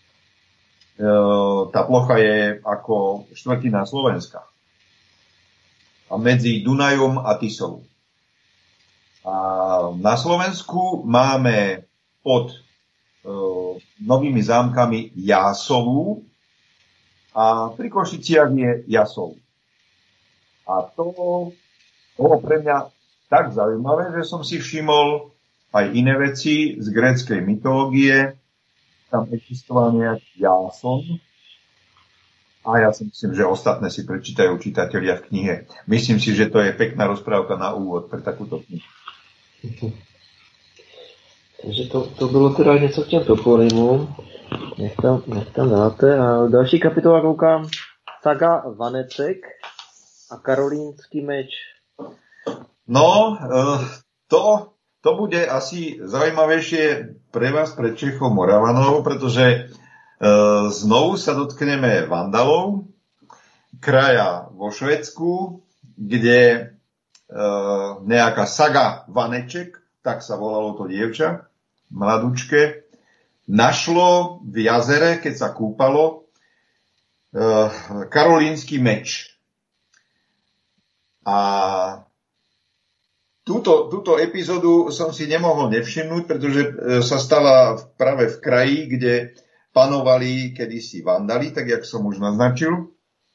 tá plocha je ako štvrtina Slovenska. A medzi Dunajom a Tisou. A na Slovensku máme pod e, Novými Zámkami Jásovú a pri Košiciach je Jasov. A to bolo pre mňa tak zaujímavé, že som si všimol aj iné veci z gréckej mytológie. Tam existoval nejaký Jáson. A ja si myslím, že ostatné si prečítajú čitatelia v knihe. Myslím si, že to je pekná rozprávka na úvod pre takúto knihu. Takže to, to bylo teda něco k těm toponymům. Nech tam, nech tam dáte. A další kapitola koukám. Saga Vaneček a Karolínský meč. No, to... To bude asi zaujímavejšie pre vás, pre Čechov Moravanov, pretože e, znovu sa dotkneme Vandalov, kraja vo Švédsku, kde e, nejaká Saga Vaneček, tak sa volalo to dievča, mladúčke, našlo v jazere, keď sa kúpalo, e, karolínsky meč. A Túto, túto epizódu som si nemohol nevšimnúť, pretože sa stala práve v kraji, kde panovali kedysi Vandali, tak jak som už naznačil,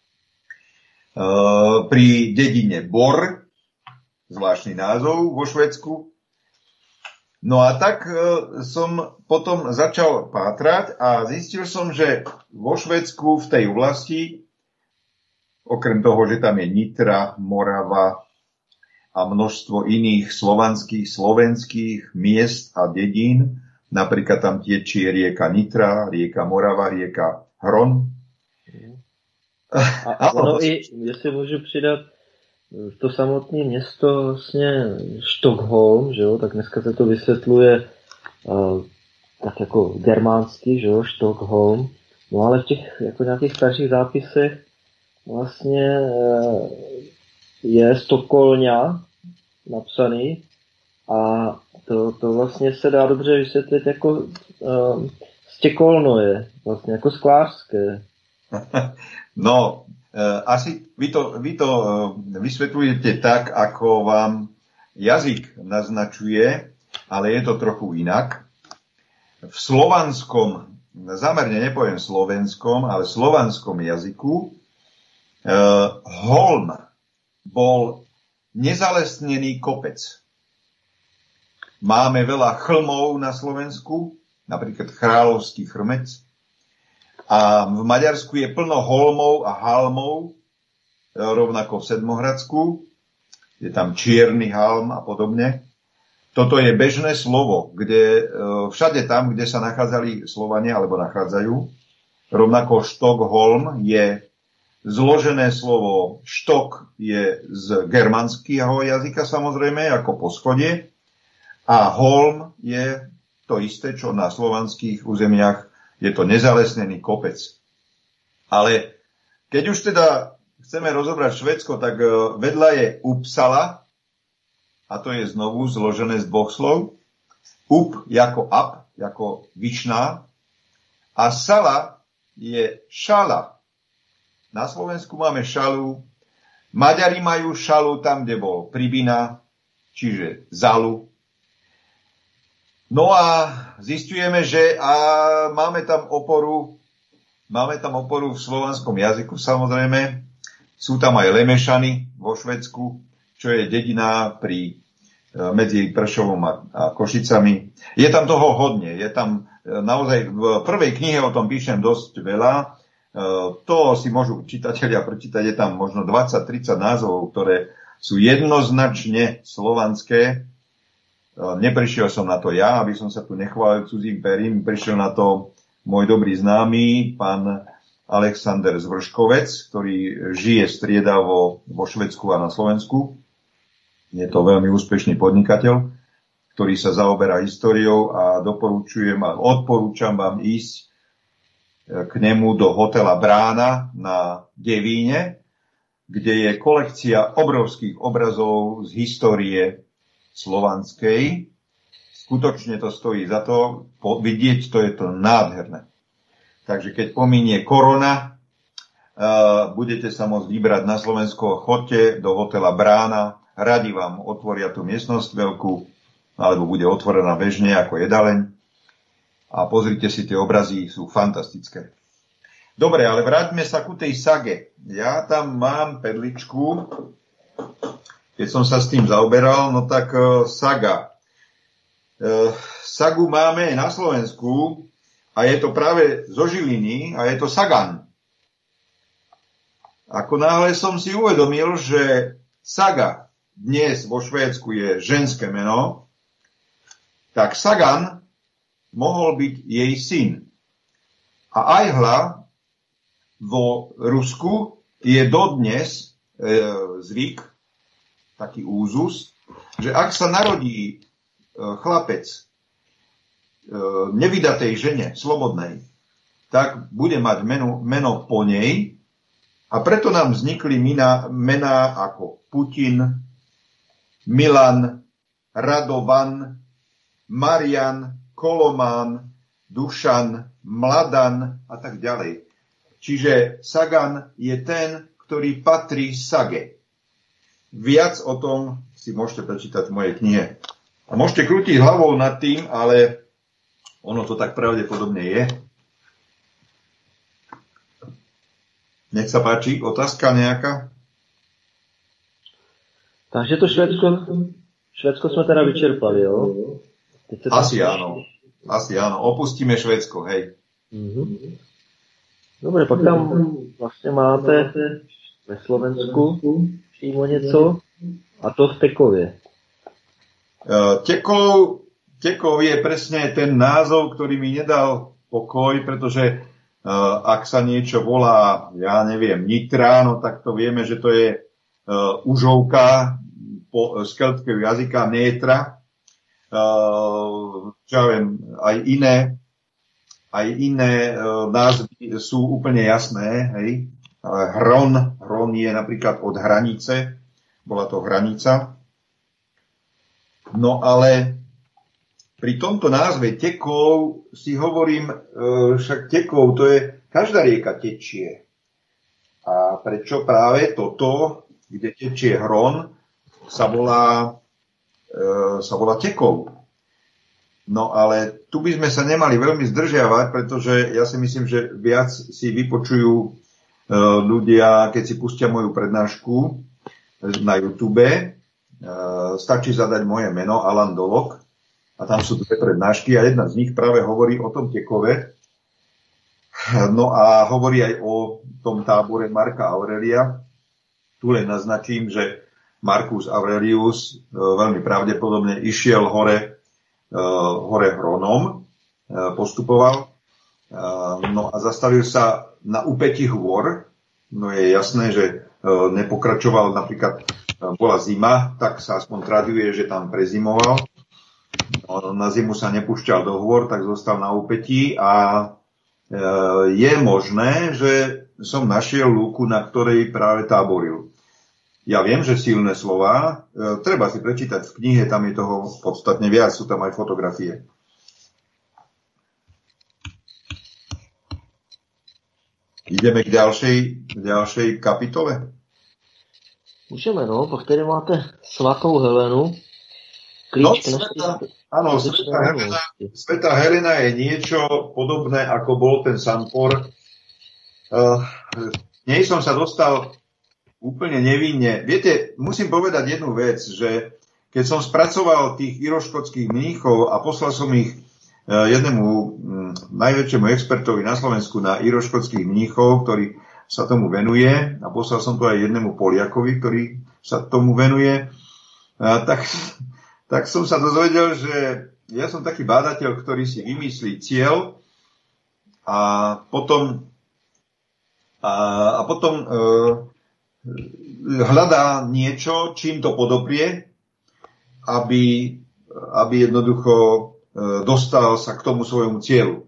pri dedine Bor, zvláštny názov vo Švédsku. No a tak som potom začal pátrať a zistil som, že vo Švédsku v tej oblasti, okrem toho, že tam je Nitra, Morava, a množstvo iných slovanských, slovenských miest a dedín. Napríklad tam tečie rieka Nitra, rieka Morava, rieka Hron. A, a ono i, jestli můžu přidat, to samotné město vlastně Štokholm, že jo, tak dneska se to vysvětluje uh, tak jako germánsky, že jo, Štokholm. No ale v těch jako nějakých starších zápisech vlastně uh, je Stokolňa napsaný a to, to vlastně se dá dobře vysvětlit jako uh, Stekolno je, vlastně jako sklářské. No, uh, asi vy to, vy to uh, vysvetľujete tak, ako vám jazyk naznačuje, ale je to trochu inak. V slovanskom, zámerne nepoviem slovenskom, ale slovanskom jazyku uh, holm bol nezalesnený kopec. Máme veľa chlmov na Slovensku, napríklad Kráľovský chrmec. A v Maďarsku je plno holmov a halmov, rovnako v Sedmohradsku. Je tam čierny halm a podobne. Toto je bežné slovo, kde všade tam, kde sa nachádzali Slovania, alebo nachádzajú. Rovnako Štokholm je zložené slovo, štok je z germanského jazyka samozrejme, ako poschodie. A holm je to isté, čo na slovanských územiach je to nezalesnený kopec. Ale keď už teda chceme rozobrať Švédsko, tak vedľa je Uppsala, a to je znovu zložené z dvoch slov. Up ako up, ako vyšná. A sala je šala. Na Slovensku máme šalu. Maďari majú šalu tam, kde bol Pribina, čiže zalu. No a zistujeme, že a máme tam oporu, máme tam oporu v slovanskom jazyku samozrejme. Sú tam aj Lemešany vo Švédsku, čo je dedina pri, medzi Prešovom a, a Košicami. Je tam toho hodne. Je tam naozaj, v prvej knihe o tom píšem dosť veľa. To si môžu čitatelia prečítať. Je tam možno dvadsať tridsať názvov, ktoré sú jednoznačne slovanské. Neprišiel som na to ja, aby som sa tu nechválil cudzím perím. Prišiel na to môj dobrý známy, pán Alexander Zvrškovec, ktorý žije striedavo vo Švédsku a na Slovensku. Je to veľmi úspešný podnikateľ, ktorý sa zaoberá históriou a doporučujem a odporúčam vám ísť k nemu do hotela Brána na Devíne, kde je kolekcia obrovských obrazov z histórie slovanskej. Skutočne to stojí za to vidieť, to je to nádherné. Takže keď pominie korona, uh, budete sa môcť vybrať na Slovensko, chodte do hotela Brána, radi vám otvoria tú miestnosť veľkú, alebo bude otvorená bežne ako jedaleň. A pozrite si, tie obrazy sú fantastické. Dobre, ale vráťme sa ku tej sage. Ja tam mám perličku. Keď som sa s tým zaoberal, no tak uh, saga. Uh, sagu máme na Slovensku a je to práve zo Žiliny a je to Sagan. Ako náhle som si uvedomil, že Saga dnes vo Švédsku je ženské meno, tak Sagan mohol byť jej syn. A Ajhla vo Rusku je dodnes e, zvyk, taký úzus, že ak sa narodí e, chlapec e, nevydatej žene, slobodnej, tak bude mať meno, meno po nej a preto nám vznikli mená, mená ako Putin, Milan, Radovan, Marian, Kolomán, Dušan, Mladan a tak ďalej. Čiže Sagan je ten, ktorý patrí Sage. Viac o tom si môžete prečítať v mojej knihe. A môžete krútiť hlavou nad tým, ale ono to tak pravdepodobne je. Nech sa páči, otázka nejaká? Takže to Švédsko, Švédsko sme teda vyčerpali, jo? Asi áno. Asi áno. Opustíme Švédsko, hej. Mm-hmm. Dobre, pak tam vlastne máte ve Slovensku přímo něco a to v Tekovie. Uh, Tekov, Tekov je presne ten názov, ktorý mi nedal pokoj, pretože uh, ak sa niečo volá, ja neviem, Nitra, no tak to vieme, že to je užovka po, z keltského jazyka nétra, čo ja viem, aj iné, aj iné názvy sú úplne jasné, hej. Hron, hron je napríklad od hranice, bola to hranica. No ale pri tomto názve tekov si hovorím, však tekov, to je, každá rieka tečie. A prečo práve toto, kde tečie hron, sa volá, sa volá tekov. No ale tu by sme sa nemali veľmi zdržiavať, pretože ja si myslím, že viac si vypočujú ľudia, keď si pustia moju prednášku na YouTube. Stačí zadať moje meno, Alan Dolok, a tam sú dve prednášky a jedna z nich práve hovorí o tom tekove. No a hovorí aj o tom tábore Marka Aurelia. Tu len naznačím, že Marcus Aurelius veľmi pravdepodobne išiel hore, hore Hronom, postupoval, no a zastavil sa na úpätí hôr. No je jasné, že nepokračoval, napríklad bola zima, tak sa aspoň traduje, že tam prezimoval. No, na zimu sa nepúšťal do hôr, tak zostal na úpätí a je možné, že som našiel lúku, na ktorej práve táboril. Ja viem, že silné slová, treba si prečítať v knihe, tam je toho podstatne viac, sú tam aj fotografie. Ideme k ďalšej, k ďalšej kapitole? Můžeme, no, po které máte svatou Helenu. Klíč No, k naší... sveta, áno, sveta Helena, sveta Helena je niečo podobné, ako bol ten Sampor. Uh, nej som sa dostal úplne nevinne. Viete, musím povedať jednu vec, že keď som spracoval tých iroškotských mníchov a poslal som ich jednému najväčšiemu expertovi na Slovensku na iroškotských mníchov, ktorý sa tomu venuje, a poslal som to aj jednému Poliakovi, ktorý sa tomu venuje, tak, tak som sa dozvedel, že ja som taký bádateľ, ktorý si vymyslí cieľ a potom, a, a potom e, hľadá niečo, čím to podoprie, aby, aby jednoducho dostal sa k tomu svojmu cieľu.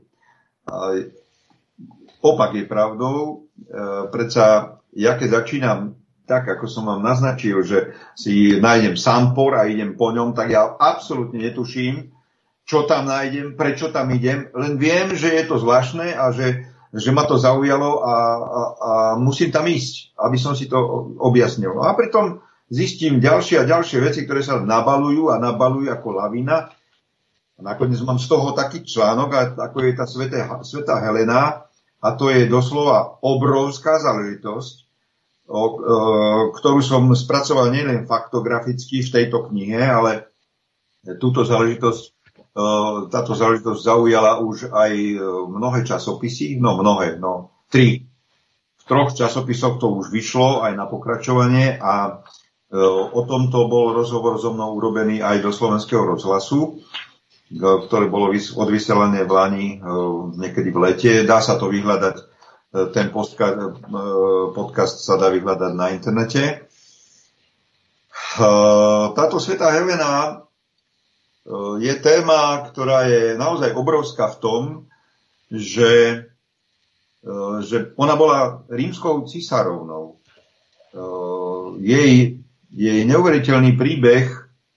Opak je pravdou. Predsa ja keď začínam tak, ako som vám naznačil, že si nájdem Sampor a idem po ňom, tak ja absolútne netuším, čo tam nájdem, prečo tam idem. Len viem, že je to zvláštne a že, že ma to zaujalo a, a, a musím tam ísť, aby som si to objasnil. No a pritom zistím ďalšie a ďalšie veci, ktoré sa nabalujú a nabalujú ako lavina. A nakoniec mám z toho taký článok, ako je tá svätá, svätá Helena, a to je doslova obrovská záležitosť, o, o, ktorú som spracoval nielen faktograficky v tejto knihe, ale túto záležitosť, o, táto záležitosť zaujala už aj mnohé časopisy, no mnohé, no tri. V troch časopisoch to už vyšlo aj na pokračovanie a o, o tomto bol rozhovor so mnou urobený aj do Slovenského rozhlasu, ktoré bolo odvysielané v Lani niekedy v lete. Dá sa to vyhľadať, ten podcast, podcast sa dá vyhľadať na internete. Táto svätá Helena je téma, ktorá je naozaj obrovská v tom, že, že ona bola rímskou cisárovnou. Jej, jej neuveriteľný príbeh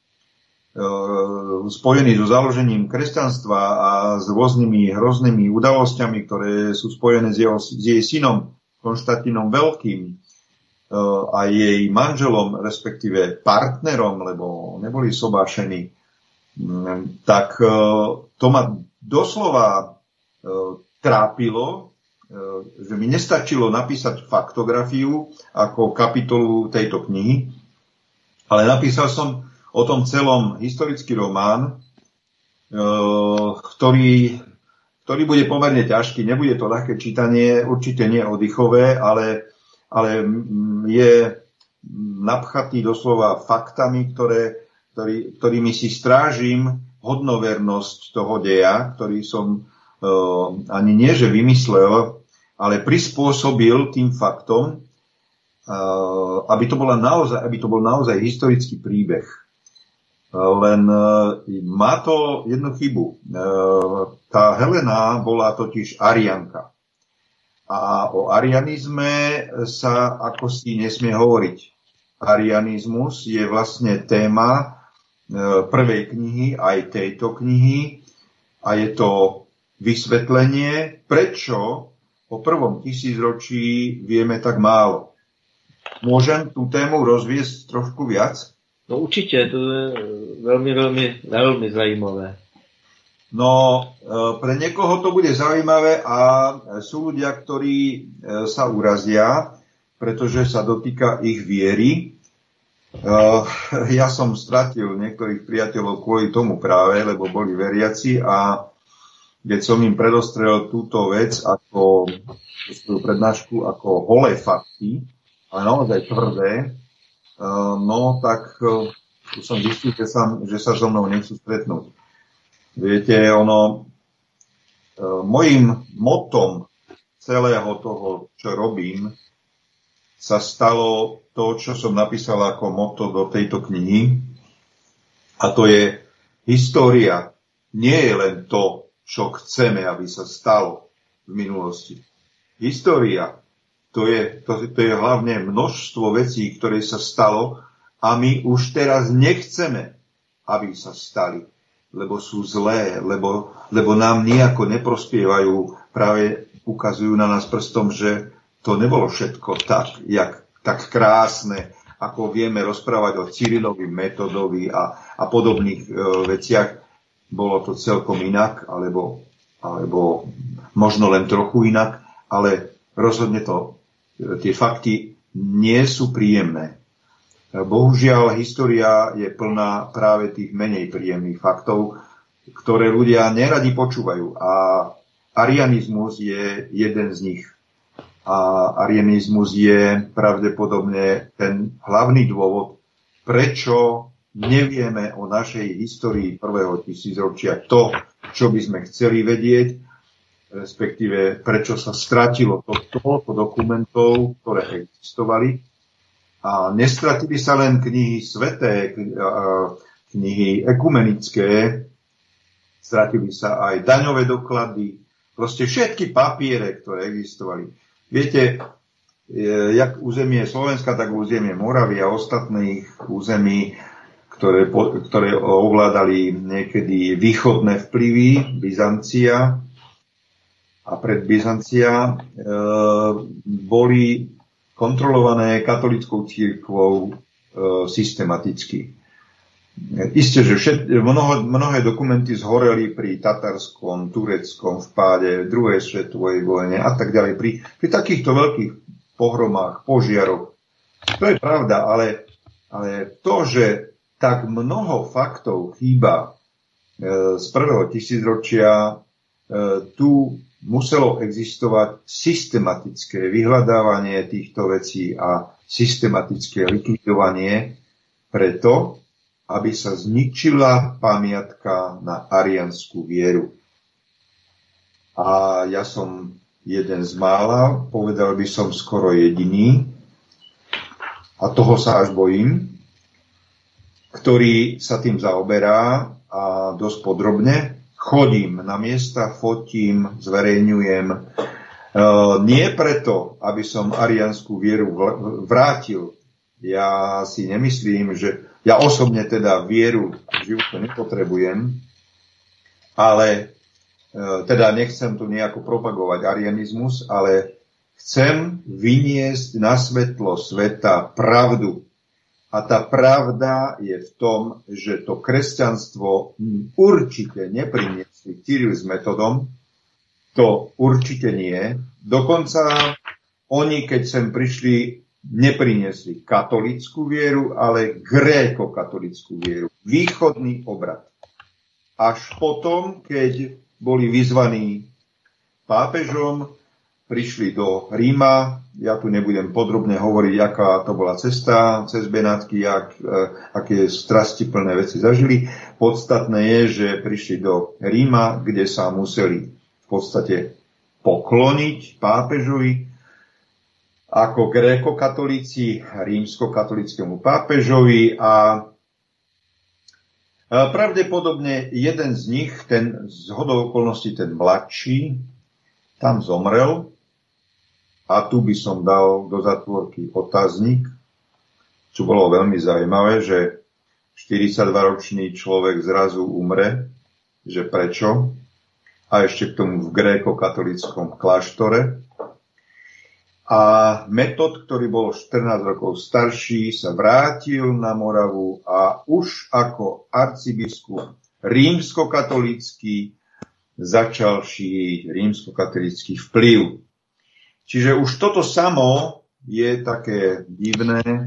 spojený so založením kresťanstva a s rôznymi hroznými udalosťami, ktoré sú spojené s, jeho, s jej synom Konštantínom Veľkým a jej manželom, respektíve partnerom, lebo neboli sobášení, tak to ma doslova trápilo, že mi nestačilo napísať faktografiu ako kapitolu tejto knihy, ale napísal som o tom celom historický román, ktorý, ktorý bude pomerne ťažký. Nebude to ľahké čítanie, určite nie oddychové, ale, ale je napchatý doslova faktami, ktoré, ktorý, ktorými si strážim hodnovernosť toho deja, ktorý som ani nie, že vymyslel, ale prispôsobil tým faktom. aby to, bola naozaj, aby to bol naozaj historický príbeh. Len má to jednu chybu. Tá Helena bola totiž Arianka. A o arianizme sa ako si nesmie hovoriť. Arianizmus je vlastne téma prvej knihy, aj tejto knihy, a je to vysvetlenie, prečo o prvom tisícročí vieme tak málo. Môžem tú tému rozviesť trošku viac? No určite, to je veľmi, veľmi, veľmi zaujímavé. No, pre niekoho to bude zaujímavé a sú ľudia, ktorí sa urazia, pretože sa dotýka ich viery. Ja som stratil niektorých priateľov kvôli tomu práve, lebo boli veriaci a keď som im predostrel túto vec ako svoju prednášku ako holé fakty a naozaj tvrdé, no tak som zistil, že sa, že sa so mnou nechcú stretnúť. Viete, ono, mojím motom celého toho, čo robím, sa stalo to, čo som napísal ako motto do tejto knihy, a to je história nie je len to, čo chceme, aby sa stalo v minulosti. História, to je, to, to je hlavne množstvo vecí, ktoré sa stalo a my už teraz nechceme, aby sa stali, lebo sú zlé, lebo, lebo nám nejako neprospievajú, práve ukazujú na nás prstom, že to nebolo všetko tak, jak, tak krásne, ako vieme rozprávať o Cyrilovi, Metodovi a, a podobných e, veciach. Bolo to celkom inak, alebo, alebo možno len trochu inak, ale rozhodne to, tie fakty nie sú príjemné. Bohužiaľ, história je plná práve tých menej príjemných faktov, ktoré ľudia neradi počúvajú. A arianizmus je jeden z nich. A arianizmus je pravdepodobne ten hlavný dôvod, prečo nevieme o našej histórii prvého tisícročia to, čo by sme chceli vedieť, respektíve prečo sa stratilo to toľko dokumentov, ktoré existovali. A nestratili sa len knihy sveté, knihy ekumenické, stratili sa aj daňové doklady, proste všetky papiere, ktoré existovali. Viete, jak územie Slovenska, tak územie Moravy a ostatných území, ktoré, ktoré ovládali niekedy východné vplyvy, Byzancia a pred Byzancia, e, boli kontrolované katolickou cirkvou e, systematicky. Isté, že všet, mnoho, mnohé dokumenty zhoreli pri tatarskom, tureckom vpáde, druhej svetovej vojne a tak ďalej. Pri, pri takýchto veľkých pohromách, požiaroch. To je pravda, ale, ale to, že tak mnoho faktov chýba e, z prvého tisícročia, e, tu muselo existovať systematické vyhľadávanie týchto vecí a systematické likvidovanie preto, aby sa zničila pamiatka na arianskú vieru. A ja som jeden z mála, povedal by som skoro jediný, a toho sa až bojím, ktorý sa tým zaoberá a dosť podrobne. Chodím na miesta, fotím, zverejňujem. E, nie preto, aby som arianskú vieru vrátil. Ja si nemyslím, že ja osobne teda vieru v živote nepotrebujem, ale e, teda nechcem tu nejako propagovať arianizmus, ale chcem vyniesť na svetlo sveta pravdu. A tá pravda je v tom, že to kresťanstvo určite nepriniesli Cyril s Metodom, to určite nie. Dokonca oni, keď sem prišli, nepriniesli katolícku vieru, ale gréko-katolícku vieru. Východný obrad. Až potom, keď boli vyzvaní pápežom, prišli do Ríma. Ja tu nebudem podrobne hovoriť, aká to bola cesta cez Benátky, ak, aké strastiplné veci zažili. Podstatné je, že prišli do Ríma, kde sa museli v podstate pokloniť pápežovi. ako grékokatolíci rímskokatolickému pápežovi a pravdepodobne jeden z nich, ten zhodou okolností, ten mladší, tam zomrel a tu by som dal do zatvorky otáznik, čo bolo veľmi zaujímavé, že štyridsaťdvaročný človek zrazu umre, že prečo? A ešte k tomu v grékokatolickom kláštore. A Metod, ktorý bol štrnásť rokov starší, sa vrátil na Moravu a už ako arcibiskup rímskokatolícky začal šíriť rímskokatolícky vplyv. Čiže už toto samo je také divné.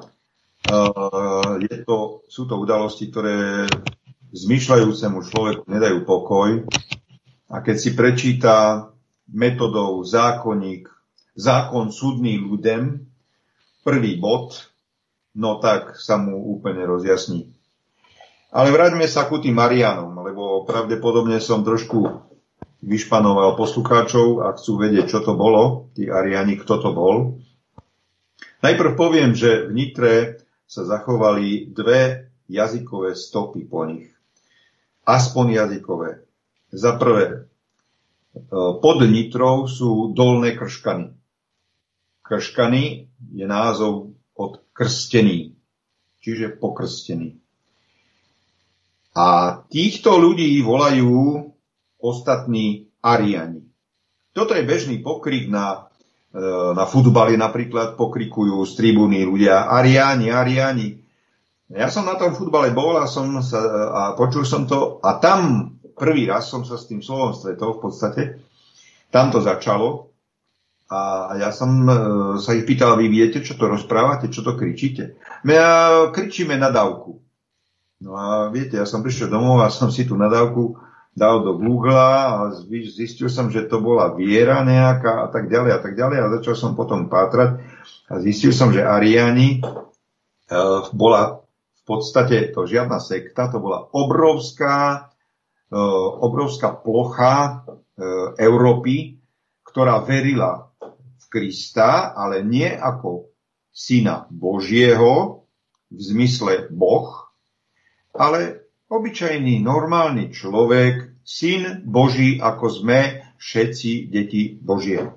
Je to, sú to udalosti, ktoré zmýšľajúcemu človeku nedajú pokoj. A keď si prečíta Metodov zákonník, zákon súdny ľudem, prvý bod, no tak sa mu úplne rozjasní. Ale vráťme sa ku tým Ariánom, lebo pravdepodobne som trošku vyšpanoval poslucháčov a chcú vedieť, čo to bolo, tí Ariáni, kto to bol. Najprv poviem, že v Nitre sa zachovali dve jazykové stopy po nich. Aspoň jazykové. Za prvé, pod Nitrou sú Dolné Krškany. Krškany je názov od krstený, čiže pokrstený. A týchto ľudí volajú ostatní Ariani. Toto je bežný pokrik na, na futbale napríklad, pokrikujú z tribúny ľudia Ariani, Ariani. Ja som na tom futbale bol a, som sa, a počul som to a tam prvý raz som sa s tým slovom stretol v podstate. Tam to začalo. A ja som e, sa ich pýtal, vy viete, čo to rozprávate, čo to kričíte? My e, kričíme nadávku. No a viete, ja som prišiel domov a som si tú nadávku dal do Google a zistil som, že to bola viera nejaká a tak ďalej a tak ďalej a začal som potom pátrať a zistil som, že Ariáni e, bola v podstate to žiadna sekta, to bola obrovská, e, obrovská plocha e, Európy, ktorá verila Krista, ale nie ako syna Božieho, v zmysle Boh, ale obyčajný, normálny človek, syn Boží, ako sme všetci deti Božie.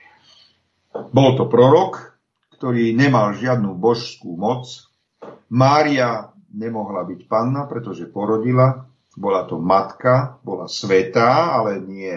Bol to prorok, ktorý nemal žiadnu božskú moc. Mária nemohla byť panna, pretože porodila. Bola to matka, bola svätá, ale nie,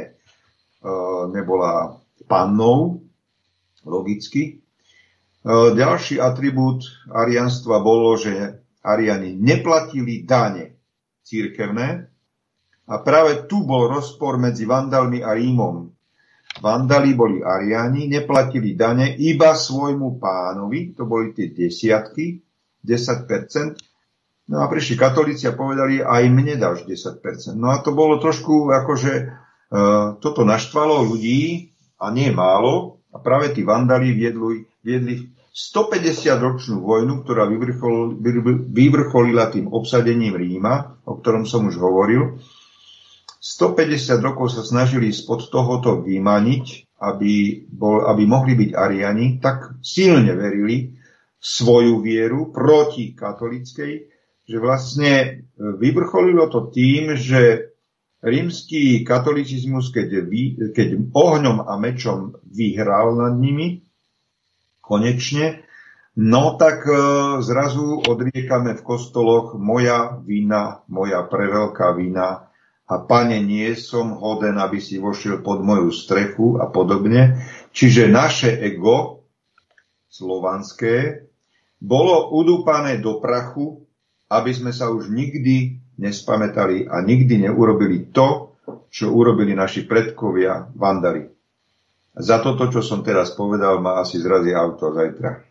nebola pannou. Logicky. Ďalší atribút ariánstva bolo, že Ariáni neplatili dane cirkevné a práve tu bol rozpor medzi Vandalmi a Rímom. Vandali boli Ariáni, neplatili dane iba svojmu pánovi, to boli tie desiatky, desať percent. No a prišli katolíci a povedali, aj mne dáš desať percent. No a to bolo trošku akože uh, toto naštvalo ľudí a nie málo. A práve tí Vandali viedli, viedli stopäťdesiatročnú vojnu, ktorá vyvrchol, vyvrcholila tým obsadením Ríma, o ktorom som už hovoril. stopäťdesiat rokov sa snažili spod tohoto vymaniť, aby, bol, aby mohli byť Ariani, tak silne verili v svoju vieru proti katolíckej, že vlastne vyvrcholilo to tým, že rímsky katolicizmus, keď, vy, keď ohňom a mečom vyhral nad nimi, konečne, no tak e, zrazu odriekame v kostoloch moja vina, moja preveľká vina a pane, nie som hoden, aby si vošiel pod moju strechu a podobne. Čiže naše ego slovanské bolo udúpané do prachu, aby sme sa už nikdy nespamätali a nikdy neurobili to, čo urobili naši predkovia Vandali. Za toto, čo som teraz povedal, ma asi zrazí auto zajtra.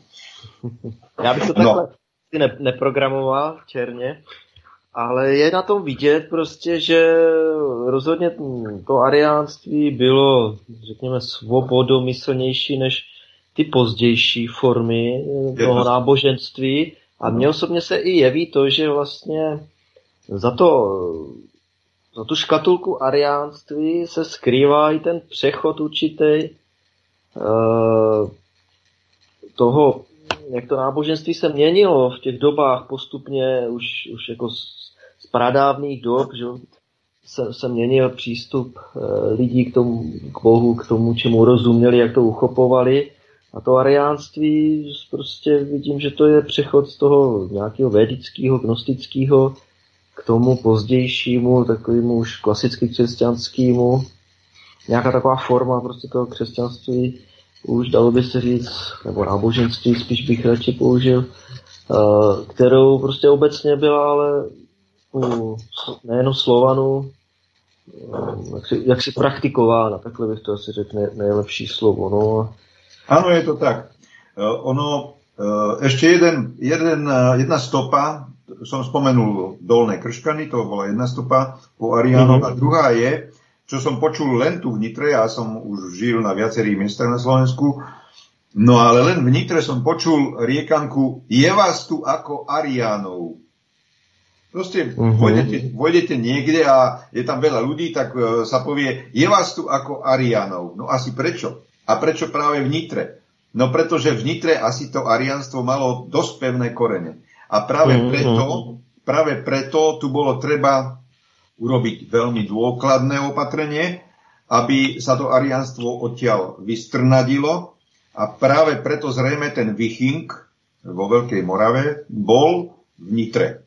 Já bych to takhle no. ne, neprogramoval černě, ale je na tom vidět prostě, že rozhodně to ariánství bylo, řekněme, svobodomyslnější než ty pozdější formy toho náboženství. A mně osobně se i jeví to, že vlastně za, to, za tu škatulku ariánství se skrývá i ten přechod určitý, náboženství se měnilo v těch dobách postupně, už, už jako z, z pradávných dob, že se, se měnil přístup e, lidí k tomu, k Bohu, k tomu, čemu rozuměli, jak to uchopovali. A to ariánství, prostě vidím, že to je přechod z toho nějakého védického, gnostického k tomu pozdějšímu, takovému už klasicky křesťanskému. Nějaká taková forma prostě toho křesťanství, už dalo by se říct, nebo náboženství spíš bych radši použil, kterou prostě obecně byla, ale u nejenom Slovanů, jak si, jak si praktikována, takhle bych to asi řekl nejlepší slovo. No. Áno, je to tak. Ono, ešte jeden, jeden, jedna stopa, som spomenul Dolné Krškany, to bola jedna stopa po Ariánoch, mm-hmm. a druhá je, čo som počul len tu v Nitre, ja som už žil na viacerých miestach na Slovensku, no ale len v Nitre som počul riekanku je vás tu ako Ariánov. Proste mm-hmm. vojdete, vojdete niekde a je tam veľa ľudí, tak uh, sa povie je vás tu ako Ariánov. No asi prečo? A prečo práve v Nitre? No pretože v Nitre asi to ariánstvo malo dosť pevné korene. A práve preto, práve preto tu bolo treba urobiť veľmi dôkladné opatrenie, aby sa to ariánstvo odtiaľ vystrnadilo. A práve preto zrejme ten Viching vo Veľkej Morave bol v Nitre.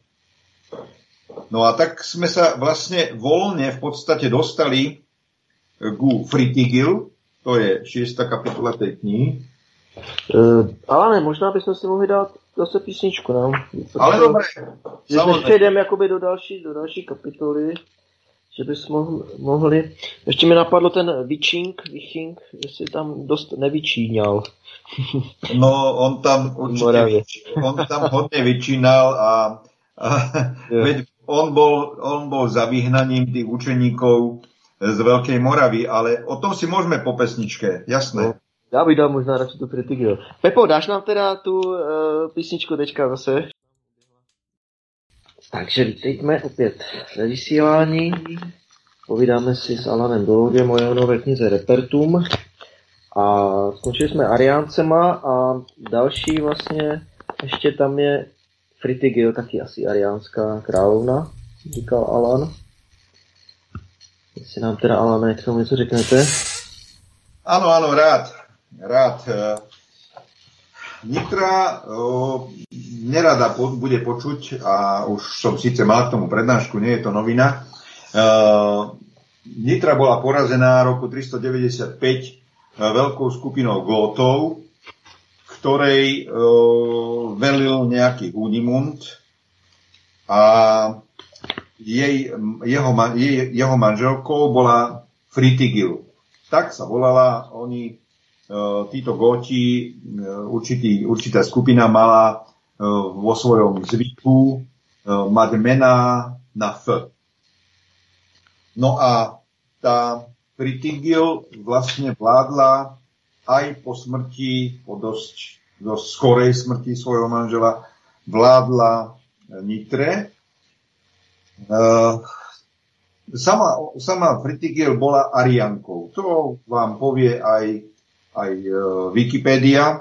No a tak sme sa vlastne voľne v podstate dostali ku Fritigil. To je šiesta kapitola tej knihy. Uh, ale ne, možná bychom si mohli dát zase písničku, no. Ale dobré. Když přejdeme jakoby do další, do další kapitoly, že bychom mohli... Ještě mi napadlo ten Viching, Viching, jestli tam dost nevyčíňal. No, on tam určite, on tam hodne vyčínal a, a veď on bol, on bol za vyhnaním tých učeníkov z Veľkej Moravy, ale o tom si môžeme po pesničke, jasné. No, já bych dal možná radši tu Fritigil. Pepo, dáš nám teda tu uh, písničku teďka zase? Takže vítejme opět ve vysílání. Povídáme si s Alanem Dologem o jeho nové knize Repertum. A skončili jsme Ariáncema a další vlastně ještě tam je Fritigil, taky asi ariánská královna, říkal Alan. Jestli nám teda, Alane, k tomu něco řeknete? Áno, áno, rád. Rád. Nitra o, nerada po, bude počuť, a už som síce mal k tomu prednášku, nie je to novina. E, Nitra bola porazená v roku tristodeväťdesiatpäť e, veľkou skupinou Gótov, ktorej e, velil nejaký Hunimund a Jej, jeho, jej, jeho manželkou bola Fritigil. Tak sa volala. Oni, e, títo Góti, e, určitý, určitá skupina mala e, vo svojom zvyku e, mať mená na F. No a tá Fritigil vlastne vládla aj po smrti, po dosť, dosť skorej smrti svojho manžela, vládla Nitre. Uh, sama, sama Fritigil bola Ariánkou. To vám povie aj, aj uh, Wikipédia.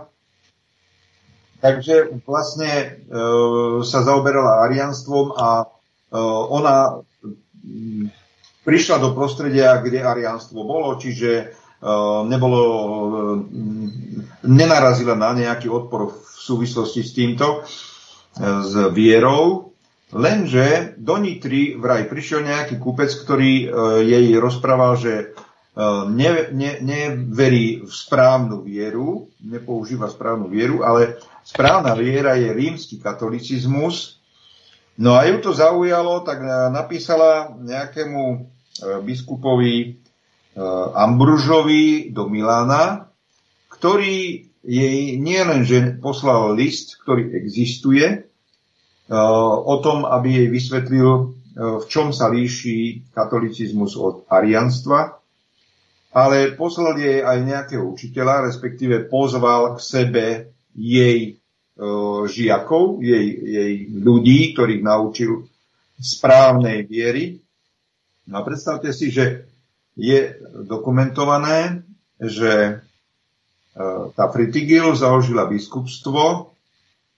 Takže vlastne uh, sa zaoberala ariánstvom a uh, ona um, prišla do prostredia, kde ariánstvo bolo, čiže uh, nebolo, uh, nenarazila na nejaký odpor v súvislosti s týmto, uh, s vierou. Lenže do Nitry vraj prišiel nejaký kúpec, ktorý e, jej rozprával, že e, ne, ne, neverí v správnu vieru, nepoužíva správnu vieru, ale správna viera je rímsky katolicizmus. No a ju to zaujalo, tak napísala nejakému e, biskupovi e, Ambružovi do Milána, ktorý jej nielenže poslal list, ktorý existuje, o tom, aby jej vysvetlil, v čom sa líši katolicizmus od ariánstva, ale poslal jej aj nejakého učiteľa, respektíve pozval k sebe jej žiakov, jej, jej ľudí, ktorých naučil správnej viery. No a predstavte si, že je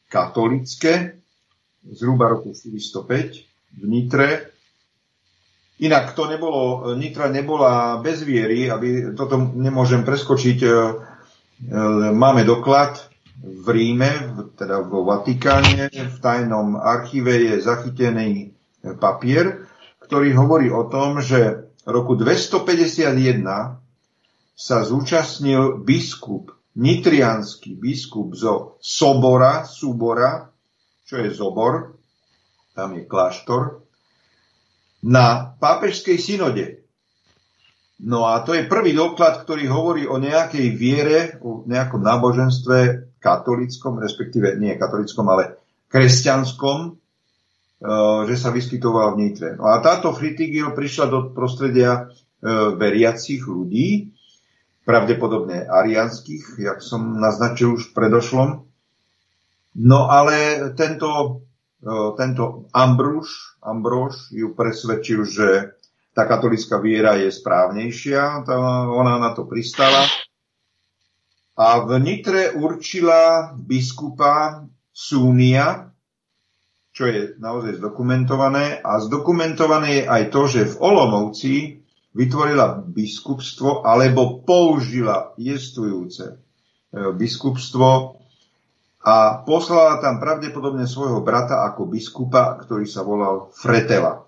katolické, zhruba roku štyristopäť v Nitre. Inak to nebolo, Nitra nebola bez viery, aby toto nemôžem preskočiť. Máme doklad v Ríme, teda vo Vatikáne, v tajnom archíve je zachytený papier, ktorý hovorí o tom, že v roku dvestopäťdesiatjeden sa zúčastnil biskup, nitriansky biskup zo Sobora, Súbora, čo je Zobor, tam je kláštor, na pápežskej synode. No a to je prvý doklad, ktorý hovorí o nejakej viere, o nejakom náboženstve katolíckom, respektíve nie katolíckom, ale kresťanskom, že sa vyskytoval v Nitre. No a táto Fritigil prišla do prostredia veriacich ľudí, pravdepodobne ariánskych, jak som naznačil už v predošlom. No ale tento, tento Ambrož, Ambrož ju presvedčil, že tá katolícka viera je správnejšia, ona na to pristala. A v Nitre určila biskupa Súnia, čo je naozaj zdokumentované. A zdokumentované je aj to, že v Olomouci vytvorila biskupstvo alebo použila jestvujúce biskupstvo a poslala tam pravdepodobne svojho brata ako biskupa, ktorý sa volal Fretela.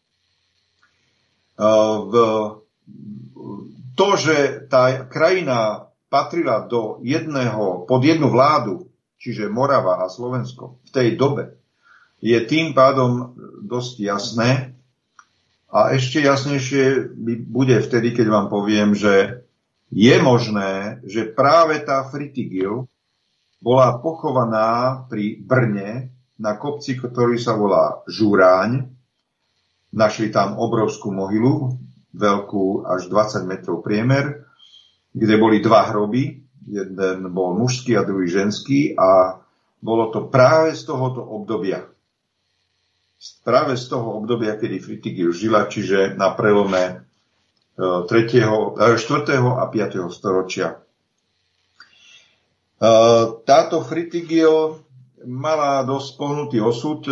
To, že tá krajina patrila do jedného, pod jednu vládu, čiže Morava a Slovensko v tej dobe, je tým pádom dosť jasné. A ešte jasnejšie bude vtedy, keď vám poviem, že je možné, že práve tá Fritigil bola pochovaná pri Brne na kopci, ktorý sa volá Žuráň. Našli tam obrovskú mohylu, veľkú až dvadsať metrov priemer, kde boli dva hroby. Jeden bol mužský a druhý ženský a bolo to práve z tohoto obdobia. Práve z toho obdobia, kedy Fritigil žila, čiže na prelome štvrtého a piateho storočia. Táto Fritigil mala dosť pohnutý osud,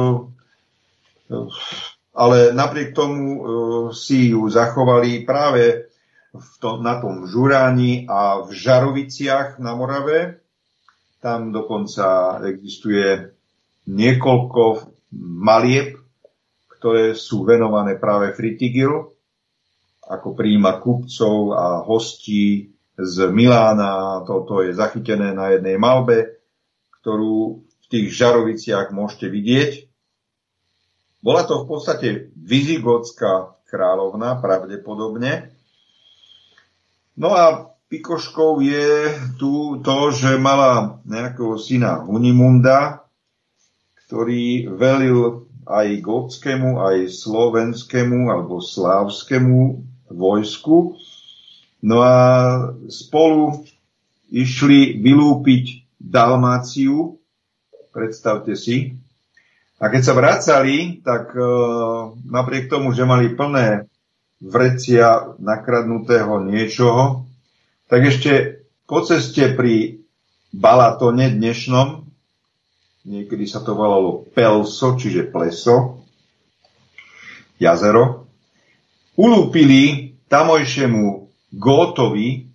ale napriek tomu si ju zachovali práve v tom, na tom Žuráni a v Žaroviciach na Morave. Tam dokonca existuje niekoľko malieb, ktoré sú venované práve Fritigil, ako prijíma kupcov a hostí z Milána. Toto je zachytené na jednej malbe, ktorú v tých Žaroviciach môžete vidieť. Bola to v podstate vizigótska kráľovna, pravdepodobne. No a pikoškou je tu to, že mala nejakého syna Hunimunda, ktorý velil aj gótskému, aj slovenskému alebo slávskému vojsku. No a spolu išli vylúpiť Dalmáciu, predstavte si. A keď sa vracali, tak e, napriek tomu, že mali plné vrecia nakradnutého niečoho, tak ešte po ceste pri Balatone dnešnom, niekedy sa to volalo Pelso, čiže pleso, jazero, ulúpili tamojšiemu Gótovi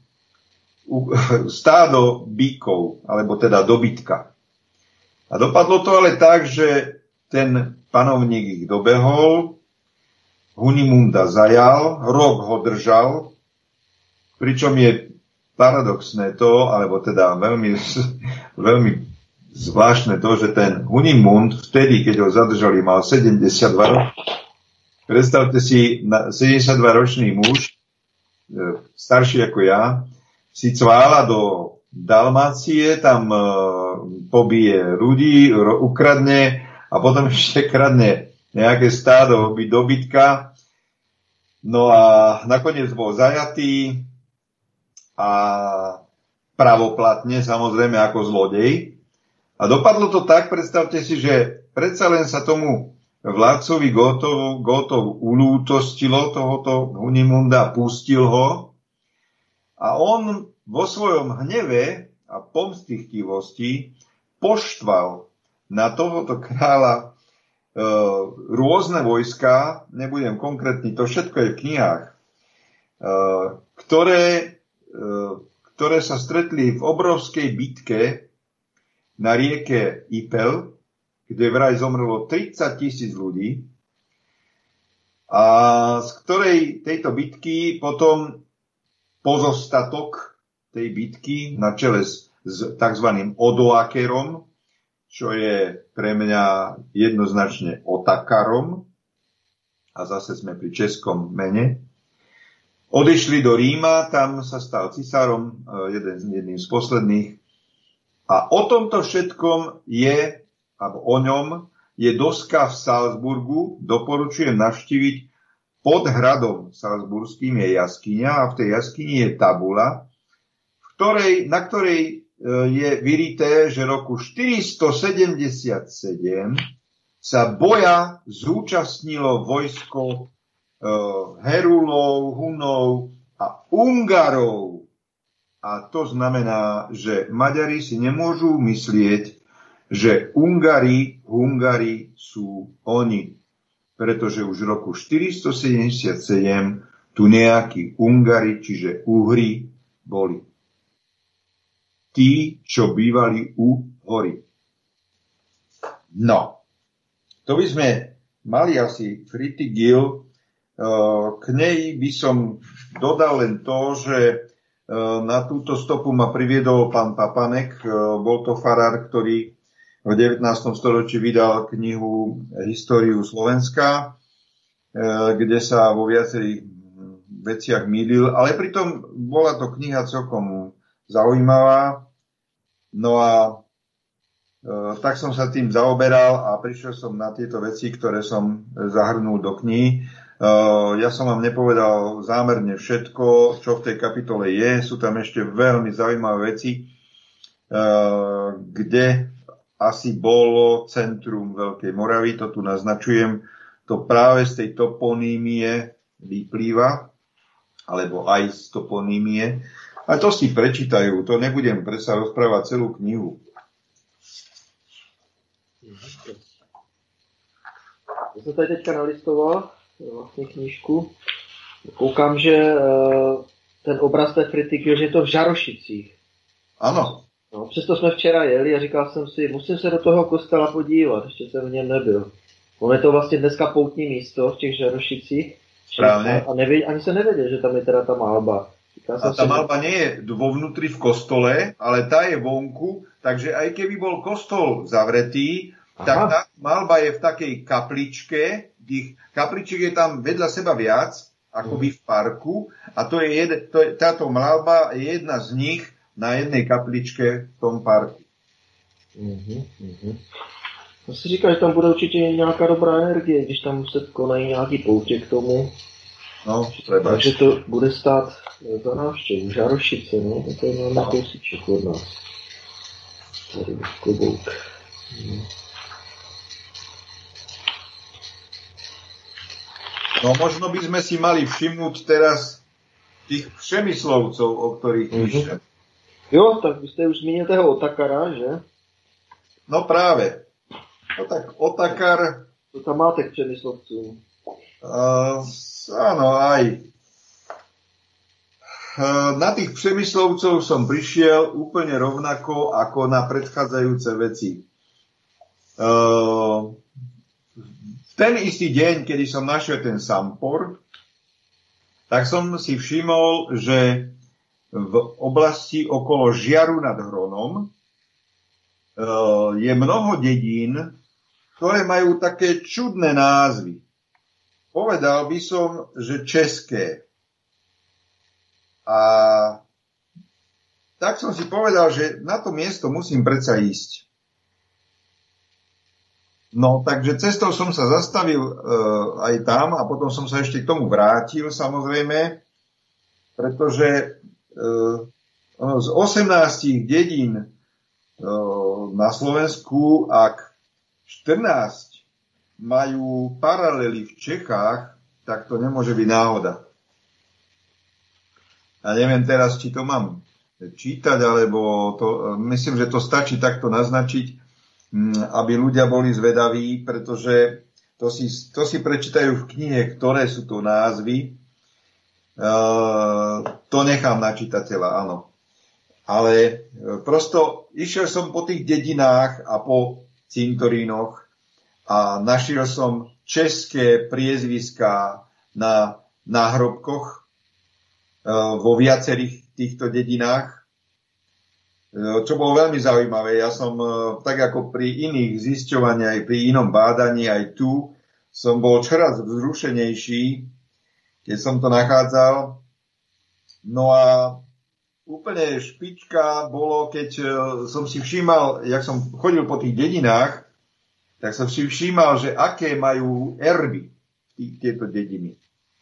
stádo bíkov, alebo teda dobytka. A dopadlo to ale tak, že ten panovník ich dobehol, Hunimunda zajal, rok ho držal, pričom je paradoxné to, alebo teda veľmi, veľmi zvláštne to, že ten Hunimund vtedy, keď ho zadržali, mal sedemdesiatdva rokov. Predstavte si, sedemdesiatdvaročný muž, starší ako ja, si cvála do Dalmácie, tam pobije ľudí, ukradne a potom ešte kradne nejaké stádo dobytka. No a nakoniec bol zajatý a pravoplatne, samozrejme ako zlodej. A dopadlo to tak, predstavte si, že predsa len sa tomu vládcovi Gótov, Gótov ulútostilo tohoto Hunimunda, pustil ho a on vo svojom hneve a pomstichtivosti poštval na tohoto kráľa e, rôzne vojská, nebudem konkrétny, to všetko je v knihách, e, ktoré, e, ktoré sa stretli v obrovskej bitke na rieke Ipel, kde vraj zomrelo tridsať tisíc ľudí, a z ktorej tejto bitky potom pozostatok tej bitky na čele s, s tzv. Odoakerom, čo je pre mňa jednoznačne Otakarom, a zase sme pri českom mene, odišli do Ríma, tam sa stal cisárom, jeden, jedným z posledných. A o tomto všetkom je, alebo o ňom, je doska v Salzburgu, doporučujem navštíviť. Pod hradom salzburským je jaskyňa a v tej jaskyni je tabula, v ktorej, na ktorej je vyrité, že roku štyristosedemdesiatsedem sa boja zúčastnilo vojsko e, Herulov, Hunov a Ungarov. A to znamená, že Maďari si nemôžu myslieť, že Ungari, Hungari sú oni. Pretože už v roku štyristosedemdesiatsedem tu nejakí Ungari, čiže Uhri, boli. Tí, čo bývali u hory. No, to by sme mali asi Fritigil. K nej by som dodal len to, že na túto stopu ma priviedol pán Papanek. Bol to farár, ktorý v devätnástom storočí vydal knihu Históriu Slovenska, kde sa vo viacerých veciach mýlil, ale pritom bola to kniha celkom zaujímavá. No a e, tak som sa tým zaoberal a prišiel som na tieto veci, ktoré som zahrnul do knihy. E, ja som vám nepovedal zámerne všetko, čo v tej kapitole je. Sú tam ešte veľmi zaujímavé veci, e, kde asi bolo centrum Veľkej Moravy, to tu naznačujem, to práve z tej toponímie vyplýva, alebo aj z toponímie. A to si prečítajú, to nebudem predsa rozprávať celú knihu. Ja som tady teďka nalistoval vlastne knížku. Koukám, že ten obraz té Fritigil, že je to v Žarošicích. Áno. No, přesto jsme včera jeli a říkal jsem si, musím se do toho kostela podívat, ještě jsem v něm nebyl. On je to vlastně dneska poutní místo v těch Žarošicích. Správne. A nevěděl, ani se nevěděl, že tam je teda ta malba. A tá malba nie je vo vnútri v kostole, ale tá je vonku, takže aj keby bol kostol zavretý, aha, tak tá malba je v takej kapličke, tých kapličiek je tam vedľa seba viac, akoby v parku, a to je jed, to je, táto malba je jedna z nich na jednej kapličke v tom parku. Mhm, mhm. Já si říkal, že tam bude určitě nějaká dobrá energie, když tam se konají nějaký poutě k tomu. No, treba. Takže to bude stát za návštěvu. Žarošice, no, to je na kousíček od nás. Tady klobouk. Hmm. No možno by sme si mali všimnúť teraz tých Přemyslovcov, o ktorých píšem. Mm-hmm. Jo, tak vy ste už zmínil toho Otakara, že? No práve. No tak Otakar... To tam máte k Přemyslovcům. Uh, áno, aj. Uh, na tých Přemyslovcov som prišiel úplne rovnako ako na predchádzajúce veci. Uh, v ten istý deň, kedy som našiel ten Sampor, tak som si všimol, že v oblasti okolo Žiaru nad Hronom uh, je mnoho dedín, ktoré majú také čudné názvy. Povedal by som, že české. A tak som si povedal, že na to miesto musím predsa ísť. No, takže cestou som sa zastavil e, aj tam a potom som sa ešte k tomu vrátil, samozrejme, pretože e, z osemnástich dedín e, na Slovensku, ak štrnásť majú paralely v Čechách, tak to nemôže byť náhoda. A neviem teraz, či to mám čítať, alebo to, myslím, že to stačí takto naznačiť, aby ľudia boli zvedaví, pretože to si, to si prečítajú v knihe, ktoré sú to názvy. Uh, to nechám na čitateľa, áno. Ale prosto išiel som po tých dedinách a po cintorínoch a našiel som české priezviská na náhrobkoch uh, vo viacerých týchto dedinách, uh, čo bolo veľmi zaujímavé. Ja som, uh, tak ako pri iných zisťovaní, aj pri inom bádaní, aj tu, som bol čoraz vzrušenejší, keď som to nachádzal. No a úplne špička bolo, keď som si všímal, jak som chodil po tých dedinách, tak som si všímal, že aké majú erby tých, tieto dediny.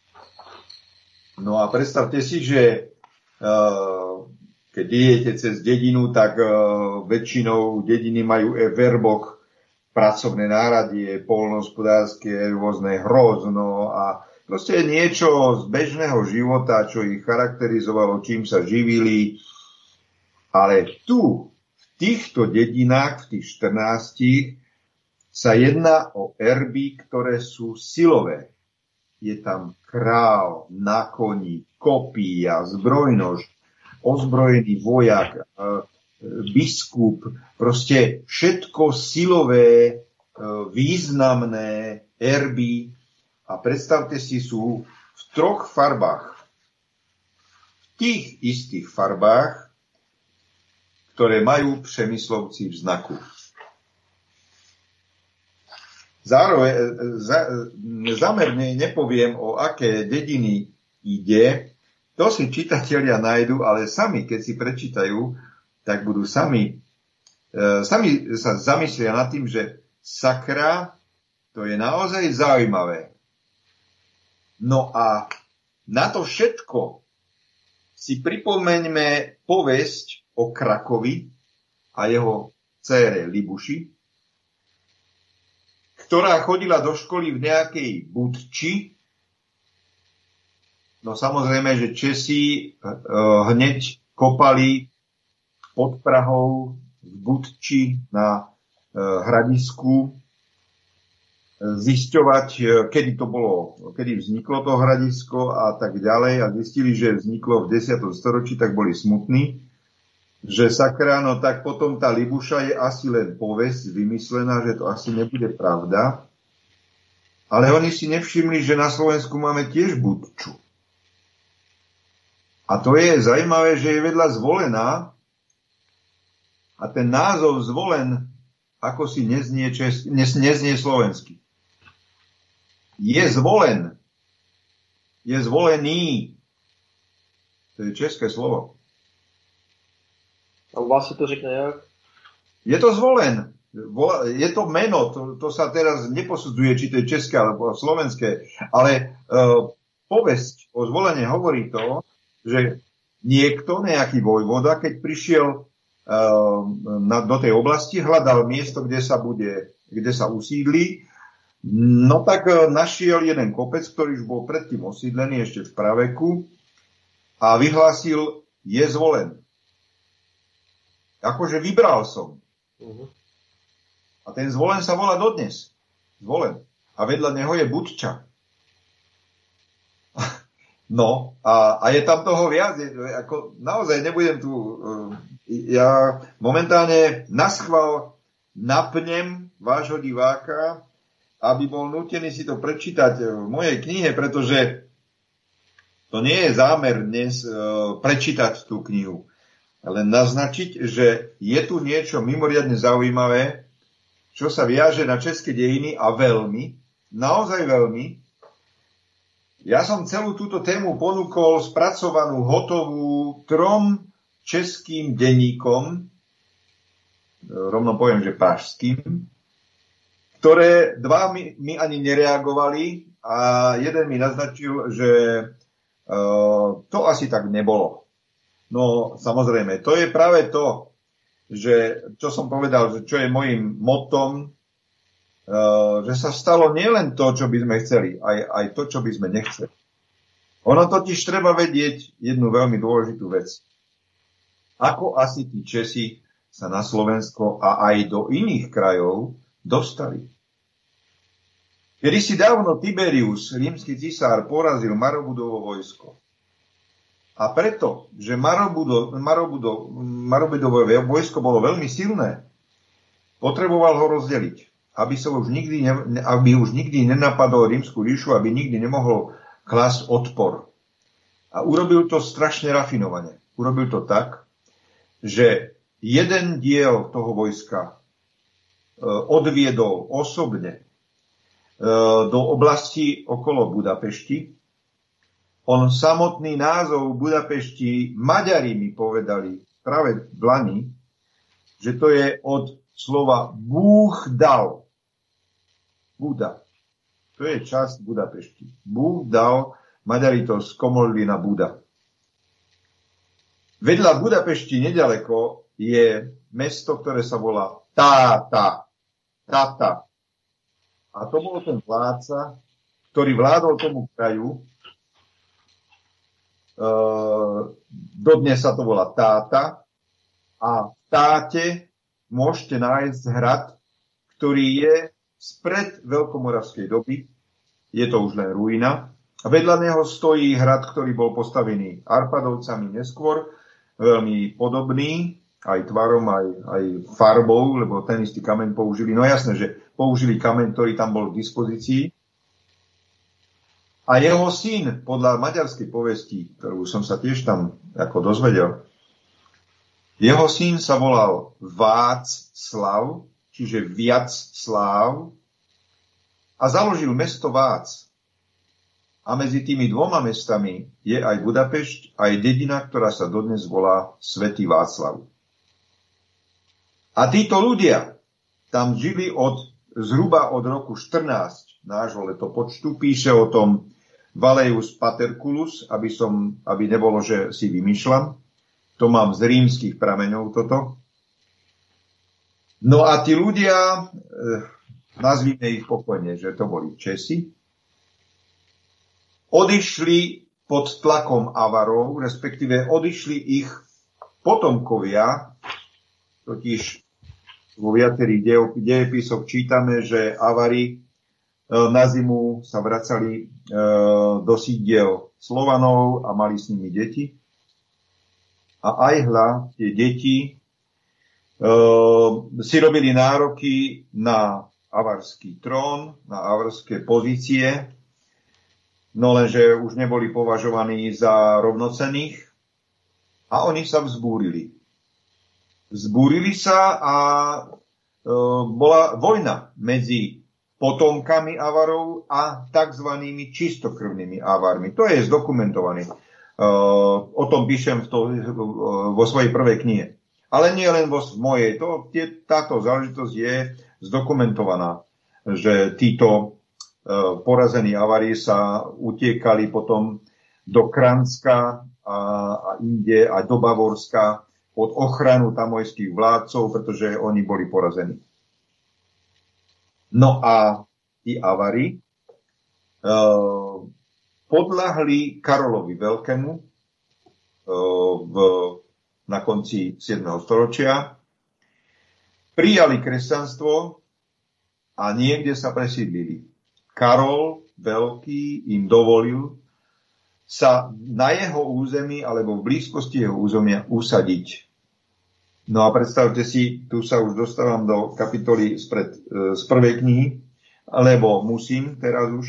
No a predstavte si, že uh, keď idete cez dedinu, tak uh, väčšinou dediny majú verbok, pracovné náradie, poľnohospodárske, rôzne hrozno a proste niečo z bežného života, čo ich charakterizovalo, čím sa živili. Ale tu, v týchto dedinách, v tých štrnástich, sa jedná o erby, ktoré sú silové. Je tam král na koni, kopia, zbrojnož, ozbrojený vojak, biskup, proste všetko silové, významné erby. A predstavte si, sú v troch farbách. V tých istých farbách, ktoré majú Přemyslovci v znaku. Zároveň za, zamerne nepoviem, o aké dediny ide. To si čitatelia nájdu, ale sami, keď si prečítajú, tak budú sami, e, sami sa zamyslia nad tým, že sakra, to je naozaj zaujímavé. No a na to všetko si pripomeňme povesť o Krakovi a jeho dcére Libuši, ktorá chodila do školy v nejakej Budči. No samozrejme, že Česi hneď kopali pod Prahou v Budči na hradisku zisťovať, kedy to bolo, kedy vzniklo to hradisko a tak ďalej, a zistili, že vzniklo v desiatom storočí, tak boli smutní, že sakra, no tak potom tá Libuša je asi len povesť vymyslená, že to asi nebude pravda. Ale oni si nevšimli, že na Slovensku máme tiež Budču. A to je zaujímavé, že je vedľa Zvolená a ten názov Zvolen ako si neznie, čes, nes, neznie slovensky. Je zvolen. Je zvolený. To je české slovo. A u vás se to řekne jak? Je to zvolen. Je to meno. To, to sa teraz neposudzuje, či to je české alebo slovenské. Ale uh, povesť o zvolenie hovorí to, že niekto, nejaký vojvoda, keď prišiel uh, na, do tej oblasti, hľadal miesto, kde sa bude, kde sa usídli. No tak našiel jeden kopec, ktorý už bol predtým osídlený ešte v praveku a vyhlásil, je zvolen. Akože vybral som. Uh-huh. A ten Zvolen sa volá dodnes. Zvolen. A vedľa neho je Budča. No, a, a je tam toho viac. Ako, naozaj nebudem tu... Ja momentálne naschvál napnem vášho diváka, aby bol nútený si to prečítať v mojej knihe, pretože to nie je zámer dnes uh, prečítať tú knihu, ale naznačiť, že je tu niečo mimoriadne zaujímavé, čo sa viaže na české dejiny a veľmi, naozaj veľmi. Ja som celú túto tému ponúkol spracovanú, hotovú trom českým denníkom, rovno poviem, že pražským, ktoré dva mi, mi ani nereagovali a jeden mi naznačil, že uh, to asi tak nebolo. No samozrejme, to je práve to, že čo som povedal, že čo je mojím mottom, uh, že sa stalo nielen to, čo by sme chceli, aj, aj to, čo by sme nechceli. Ono totiž treba vedieť jednu veľmi dôležitú vec. Ako asi tí Česi sa na Slovensko a aj do iných krajov dostali. Kedysi dávno Tiberius, rímsky cisár, porazil Marobudovo vojsko. A preto, že Marobudo, Marobudo, Marobudové vojsko bolo veľmi silné, potreboval ho rozdeliť, aby, sa už nikdy ne, aby už nikdy nenapadol rímsku ríšu, aby nikdy nemohol klásť odpor. A urobil to strašne rafinovane. Urobil to tak, že jeden diel toho vojska odviedol osobne do oblasti okolo Budapešti. On samotný názov Budapešti Maďari mi povedali práve v Lani, že to je od slova Búh dal. Buda. To je časť Budapešti. Búh dal, Maďari to skomolili na Buda. Vedľa Budapešti nedaleko je mesto, ktoré sa volá Táta. Táta. A to bol ten vládca, ktorý vládol tomu kraju. E, dodnes sa to volá Táta. A v Táte môžete nájsť hrad, ktorý je spred veľkomoravskej doby. Je to už len ruina. A vedľa neho stojí hrad, ktorý bol postavený Arpadovcami neskôr, veľmi podobný, aj tvarom, aj, aj farbou, lebo ten istý kameň použili. No jasné, že použili kameň, ktorý tam bol k dispozícii. A jeho syn, podľa maďarskej povesti, ktorú som sa tiež tam ako dozvedel, jeho syn sa volal Václav, čiže Viacslav, a založil mesto Vác. A medzi tými dvoma mestami je aj Budapešť, aj dedina, ktorá sa dodnes volá Svätý Václav. A títo ľudia tam žili od, zhruba od roku štrnásť nášho letopočtu. Píše o tom Valejus Paterculus, aby, som, aby nebolo, že si vymýšľam. To mám z rímskych prameňov toto. No a tí ľudia, eh, nazvime ich pokojne, že to boli Česi, odišli pod tlakom Avarov, respektíve odišli ich potomkovia, totiž vo viacerých dejepisoch čítame, že Avari na zimu sa vracali do sídiel Slovanov a mali s nimi deti. A aj hľa, tie deti si robili nároky na avarský trón, na avarské pozície, no lenže už neboli považovaní za rovnocenných a oni sa vzbúrili. Vzbúrili sa a e, bola vojna medzi potomkami Avarov a takzvanými čistokrvnými Avarmi. To je zdokumentované. E, o tom píšem v to, vo svojej prvej knihe. Ale nie len vo mojej. To, tie, táto záležitosť je zdokumentovaná, že títo porazení Avari sa utiekali potom do Kranska a, a inde a do Bavorska pod ochranu tamojských vládcov, pretože oni boli porazení. No a tí Avari e, podľahli Karolovi Veľkému e, v, na konci siedmeho storočia, prijali kresťanstvo a niekde sa presídlili. Karol Veľký im dovolil sa na jeho území alebo v blízkosti jeho územia usadiť. No a predstavte si, tu sa už dostávam do kapitoly spred, z prvej knihy, lebo musím teraz už.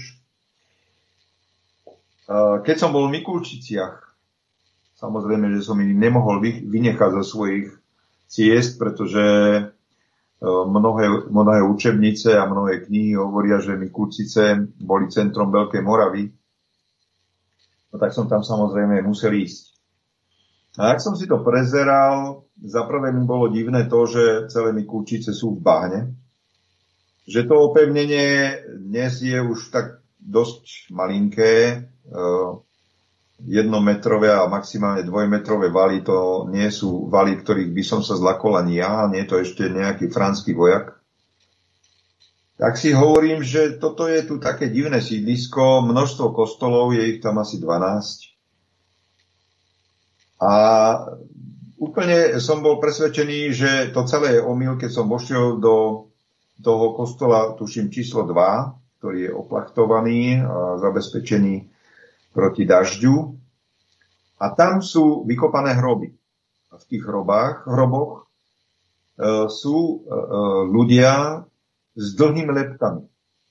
Keď som bol v Mikulčiciach, samozrejme, že som ich nemohol vynechať zo svojich ciest, pretože Mnohé, mnohé učebnice a mnohé knihy hovoria, že Mikulčice boli centrom Veľkej Moravy. No tak som tam samozrejme musel ísť. A ak som si to prezeral, zaprvé mi bolo divné to, že celé Mikulčice sú v bahne. Že to opevnenie dnes je už tak dosť malinké, jednometrové a maximálne dvojmetrové valy, to nie sú valy, ktorých by som sa zlakol ani ja, nie je to ešte nejaký franský vojak. Tak si hovorím, že toto je tu také divné sídlisko, množstvo kostolov, je ich tam asi dvanásť. A úplne som bol presvedčený, že to celé je omyl, keď som vošiel do toho kostola, tuším číslo dva, ktorý je oplachtovaný a zabezpečený proti dažďu. A tam sú vykopané hroby. A v tých hrobách, hroboch e, sú e, ľudia s dlhými lebkami.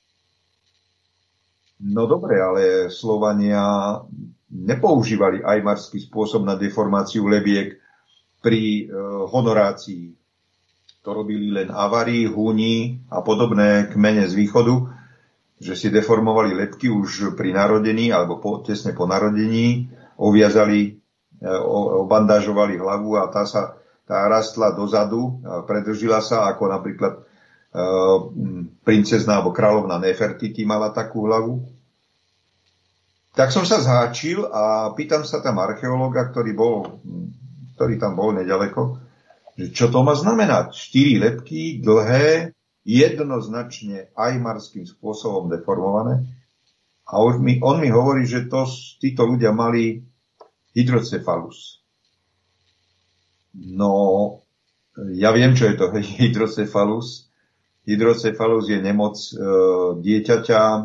No dobre, ale Slovania nepoužívali ajmarský spôsob na deformáciu lebiek pri e, honorácii. To robili len Avári, Húni a podobné kmene z východu, že si deformovali lebky už pri narodení alebo po, tesne po narodení, oviazali, obandážovali hlavu a tá sa tá rastla dozadu, predržila sa, ako napríklad e, princezná alebo kráľovná Nefertiti mala takú hlavu. Tak som sa zháčil a pýtam sa tam archeológa, ktorý, bol, ktorý tam bol nedaleko, čo to má znamenať? Štyri lebky, dlhé, jednoznačne ajmarským spôsobom deformované. A on mi, on mi hovorí, že to, títo ľudia mali hydrocephalus. No, ja viem, čo je to hydrocephalus. Hydrocephalus je nemoc e, dieťaťa e,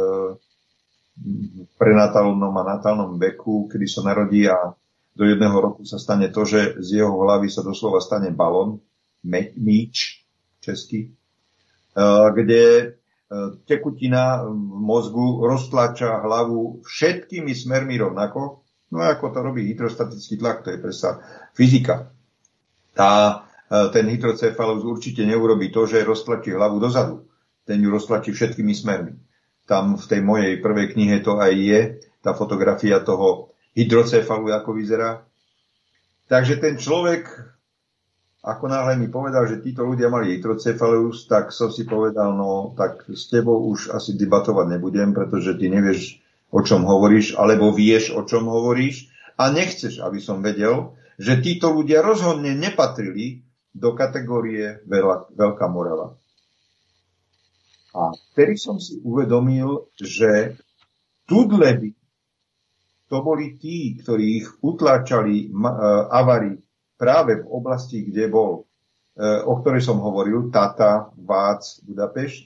v prenatálnom a natálnom veku, kedy sa narodí a do jedného roku sa stane to, že z jeho hlavy sa doslova stane balón, míč český, kde tekutina v mozgu roztlača hlavu všetkými smermi rovnako. No ako to robí hydrostatický tlak, to je predsa fyzika. Tá, ten hydrocefalus určite neurobí to, že roztlačí hlavu dozadu. Ten ju roztlačí všetkými smermi. Tam v tej mojej prvej knihe to aj je, tá fotografia toho hydrocefalu, ako vyzerá. Takže ten človek, ako náhle mi povedal, že títo ľudia mali hydrocefalus, tak som si povedal, no tak s tebou už asi debatovať nebudem, pretože ty nevieš, o čom hovoríš, alebo vieš, o čom hovoríš a nechceš, aby som vedel, že títo ľudia rozhodne nepatrili do kategórie Veľká Morava. A vtedy som si uvedomil, že Tudleby to boli tí, ktorí ich utláčali Avári práve v oblasti, kde bol, o ktorej som hovoril, Tata, Vác, Budapešť,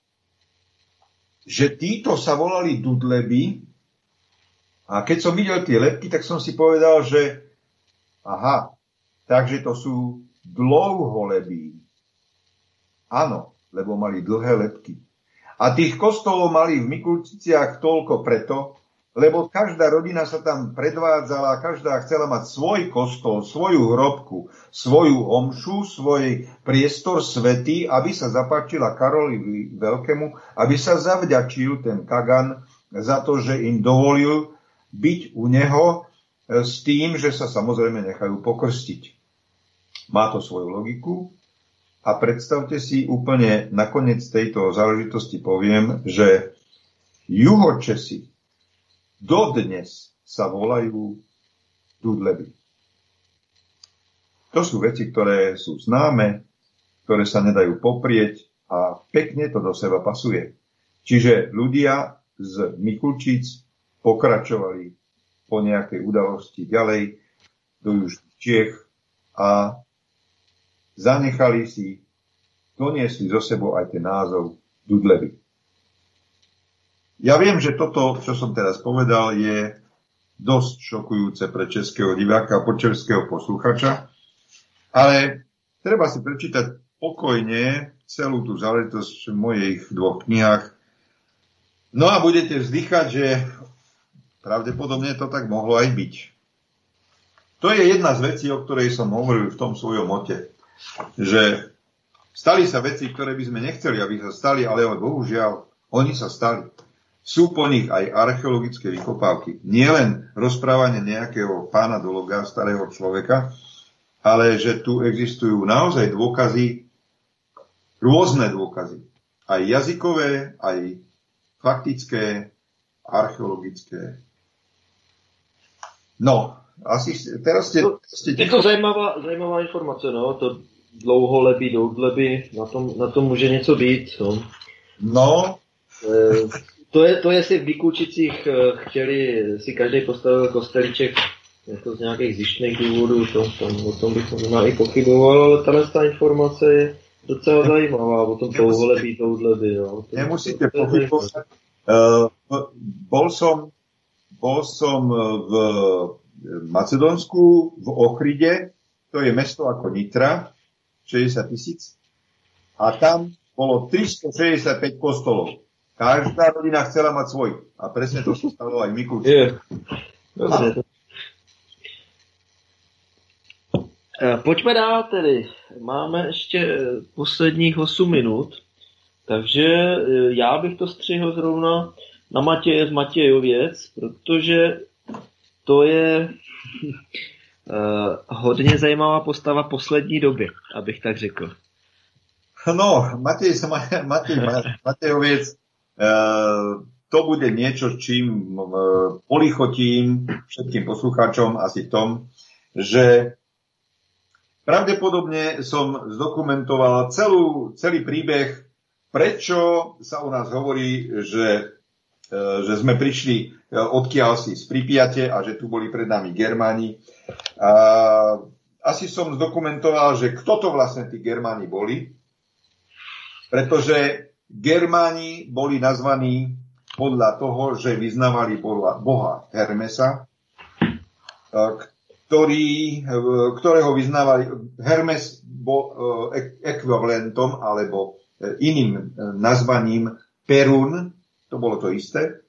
že títo sa volali Dudleby a keď som videl tie lebky, tak som si povedal, že aha, takže to sú dlouholebí. Áno, lebo mali dlhé lebky. A tých kostolov mali v Mikulčiciach toľko preto, lebo každá rodina sa tam predvádzala, každá chcela mať svoj kostol, svoju hrobku, svoju omšu, svoj priestor svätý, aby sa zapáčila Karolovi Veľkému, aby sa zavďačil ten Kagan za to, že im dovolil byť u neho s tým, že sa samozrejme nechajú pokrstiť. Má to svoju logiku a predstavte si úplne nakoniec tejto záležitosti poviem, že Juhočesi dodnes sa volajú Dudleby. To sú veci, ktoré sú známe, ktoré sa nedajú poprieť a pekne to do seba pasuje. Čiže ľudia z Mikulčíc pokračovali po nejakej udalosti ďalej do južných Čiech a zanechali si, doniesli zo sebou aj ten názov Dudleby. Ja viem, že toto, čo som teraz povedal, je dosť šokujúce pre českého diváka a počerského posluchača, ale treba si prečítať pokojne celú tú záležitosť v mojich dvoch knihách. No a budete vzdychať, že pravdepodobne to tak mohlo aj byť. To je jedna z vecí, o ktorej som hovoril v tom svojom mote, že stali sa veci, ktoré by sme nechceli, aby sa stali, ale bohužiaľ, oni sa stali. Sú po nich aj archeologické vykopávky. Nie len rozprávanie nejakého pánadologa, starého človeka, ale že tu existujú naozaj dôkazy, rôzne dôkazy. Aj jazykové, aj faktické, archeologické. No, asi teraz ste... To, ste je to zajímavá, zajímavá informace, no, to dlouholebí, doudleby, na tom, na tom může něco být, no. No. E, To je, to jestli v Mikulčicích chtěli si každý postavil kostelíček je to z nějakých zjištných důvodů, to, tam, o tom bych možná i pochyboval, ale tahle ta informace je docela zajímavá, o tom touholebí, touhleby. No. Nemusíte pochybovať. Uh, bol som, bol som v Macedónsku, v Ochride, to je mesto ako Nitra, šesťdesiat tisíc, a tam bolo tristošesťdesiatpäť kostolov. Každá rodina chcela mať svoj. A presne to sa stalo aj v Mikulsku. Je. Dobre. Pojďme dál tedy. Máme ještě posledních osm minut, takže já bych to střihl zrovna na Matěje z Matějověc, protože to je uh, hodně zajímavá postava poslední doby, abych tak řekl. No, Matej, Matej, Matejoviec, uh, to bude niečo, čím uh, polichotím všetkým poslucháčom asi v tom, že pravdepodobne som zdokumentoval celú, celý príbeh, prečo sa u nás hovorí, že, uh, že sme prišli uh, odkiaľ si z Pripiate a že tu boli pred nami Germáni. Uh, asi som zdokumentoval, že kto to vlastne tí Germáni boli, pretože Germáni boli nazvaní podľa toho, že vyznávali boha Hermesa, ktorý, ktorého vyznávali. Hermes bol ekvivalentom alebo iným nazvaním Perun, to bolo to isté.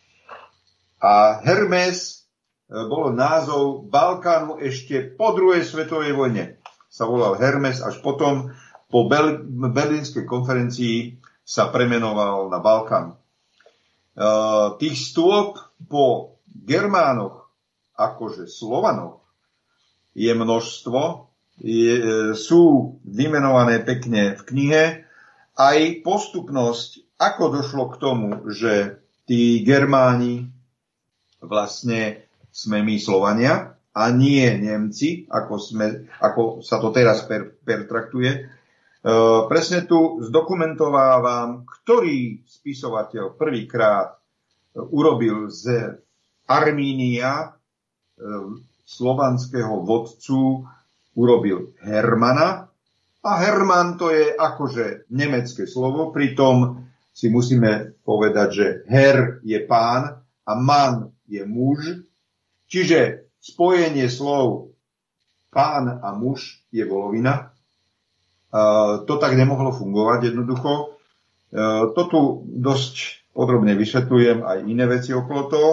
A Hermes bol názov Balkánu ešte po druhej svetovej vojne. Sa volal Hermes, až potom po Bel- Berlínskej konferencii sa premenoval na Balkán. Uh, tých stôp po Germánoch, akože Slovanoch, je množstvo, je, sú vymenované pekne v knihe. Aj postupnosť, ako došlo k tomu, že tí Germáni vlastne sme my Slovania a nie Nemci, ako, sme, ako sa to teraz per, pertraktuje. Uh, presne tu zdokumentovávam, ktorý spisovateľ prvýkrát urobil z Armínia, uh, slovanského vodcu, urobil Hermana. A Herman to je akože nemecké slovo, pritom si musíme povedať, že Her je pán a man je muž. Čiže spojenie slov pán a muž je volovina. Uh, to tak nemohlo fungovať jednoducho. Uh, to tu dosť podrobne vysvetľujem aj iné veci okolo toho.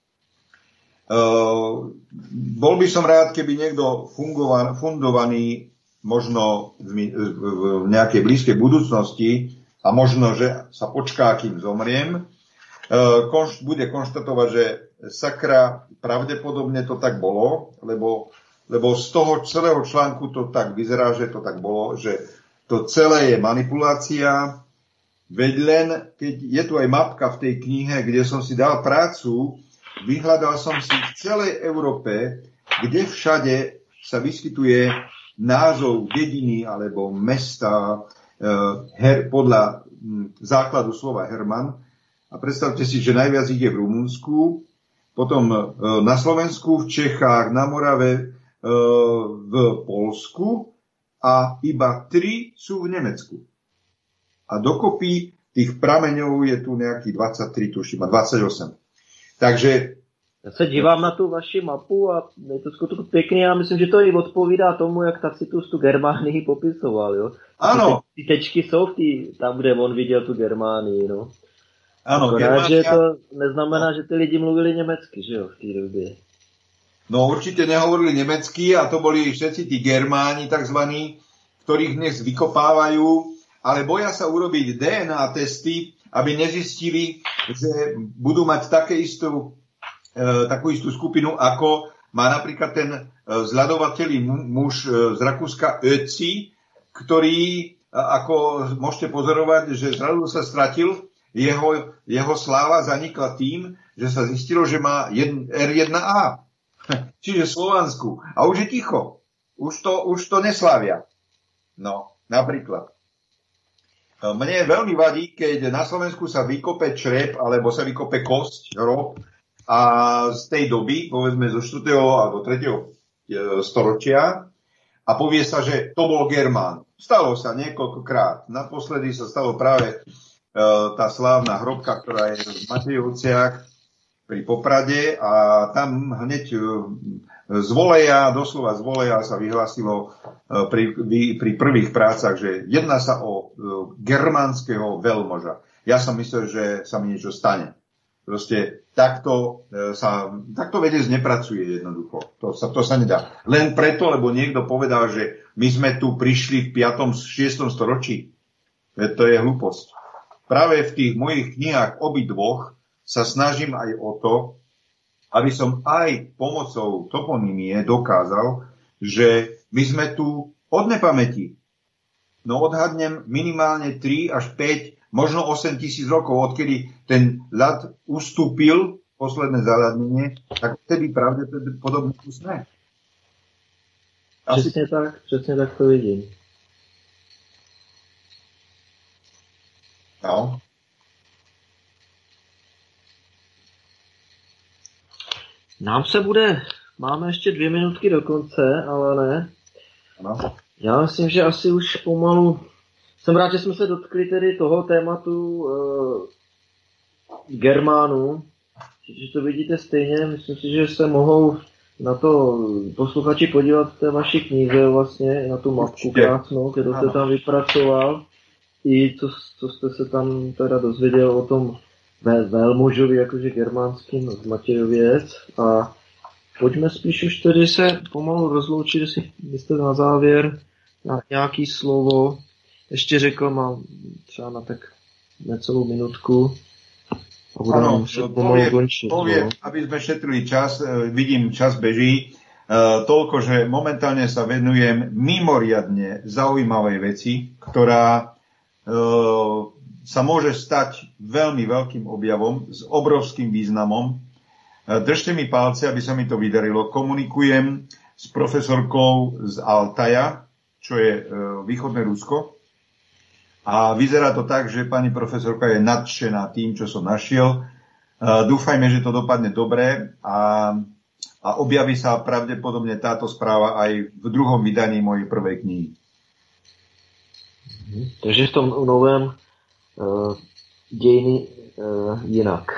Uh, bol by som rád, keby niekto fungovan, fundovaný možno v, v, v nejakej blízkej budúcnosti a možno, že sa počká, kým zomriem, uh, konš, bude konštatovať, že sakra, pravdepodobne to tak bolo, lebo lebo z toho celého článku to tak vyzerá, že to tak bolo, že to celé je manipulácia, veď len, keď je tu aj mapka v tej knihe, kde som si dal prácu, vyhľadal som si v celej Európe, kde všade sa vyskytuje názov dediny alebo mesta eh, her, podľa hm, základu slova Herman. A predstavte si, že najviac ich je v Rumunsku, potom eh, na Slovensku, v Čechách, na Morave, v Poľsku a iba tri sú v Nemecku. A dokopy tých prameňov je tu nejakých dvadsaťtri, tuším, a dvadsaťosem. Takže... Já se dívám na tu vaši mapu a je to skutečně pěkně. Já myslím, že to i odpovídá tomu, jak Tacitus tu Germánii popisoval. Jo? Ano. Ty tečky jsou v tý, tam, kde on viděl tu Germánii. No. Ano, Germánia... že to neznamená, že ty lidi mluvili německy, že jo, v té době. No určite nehovorili nemecky a to boli všetci tí Germáni takzvaní, ktorých dnes vykopávajú, ale boja sa urobiť dé en á testy, aby nezistili, že budú mať také istú, e, takú istú skupinu, ako má napríklad ten e, zľadovateľý muž e, z Rakúska Ötzi, ktorý, e, ako môžete pozorovať, že zrazu sa stratil, jeho, jeho sláva zanikla tým, že sa zistilo, že má er jeden á. Čiže Slovansku. A už je ticho. Už to, už to neslávia. No, napríklad. Mne veľmi vadí, keď na Slovensku sa vykope črep, alebo sa vykope kosť, hrob, a z tej doby, povedzme zo štvrtého alebo tretieho storočia, a povie sa, že to bol Germán. Stalo sa niekoľkokrát. Naposledy sa stalo práve e, tá slávna hrobka, ktorá je v Matejovciach pri Poprade, a tam hneď e, z voleja, doslova z voleja sa vyhlásilo e, pri, pri prvých prácach, že jedná sa o e, germánskeho veľmoža. Ja som myslel, že sa mi niečo stane. Proste takto sa, takto vedec nepracuje jednoducho. To sa, to sa nedá. Len preto, lebo niekto povedal, že my sme tu prišli v piatom šiestom storočí. To je hlúposť. Práve v tých mojich knihách obidvoch sa snažím aj o to, aby som aj pomocou toponymie dokázal, že my sme tu od nepamäti. No odhadnem minimálne tri až päť, možno osem tisíc rokov, odkedy ten ľad ustúpil, posledné zaľadnenie, tak vtedy pravdepodobne tu sme. Asi... Přesně tak, přesně tak to vidím. No. Nám se bude, máme ještě dvě minutky do konce, ale ne. Ano. Já myslím, že asi už pomalu. Jsem rád, že jsme se dotkli tedy toho tématu uh, Germánů, že to vidíte stejně. Myslím si, že se mohou na to posluchači podívat v té vaší knize vlastně, na tu mapku krásnou, kterou jste tam vypracoval. I to, co jste se tam teda dozvěděl o tom velmožovi, jakože germánským z Matějověc. A pojďme spíš už tedy se pomalu rozloučit, jestli byste na závěr na nějaký slovo ještě řekl, mám třeba na tak necelou minutku a budeme ano, muset pomalu končit. Poviem, aby sme šetrili čas, vidím, čas beží, uh, toľko, že momentálne sa venujem mimoriadne zaujímavej veci, ktorá uh, sa môže stať veľmi veľkým objavom s obrovským významom. Uh, držte mi palce, aby sa mi to vydarilo. Komunikujem s profesorkou z Altaja, čo je uh, východné Rusko. A vyzerá to tak, že pani profesorka je nadšená tým, čo som našiel. Dúfajme, že to dopadne dobre a, a objaví sa pravdepodobne táto správa aj v druhom vydaní mojej prvej knihy. Takže v tom novém uh, dějiny uh, jinak.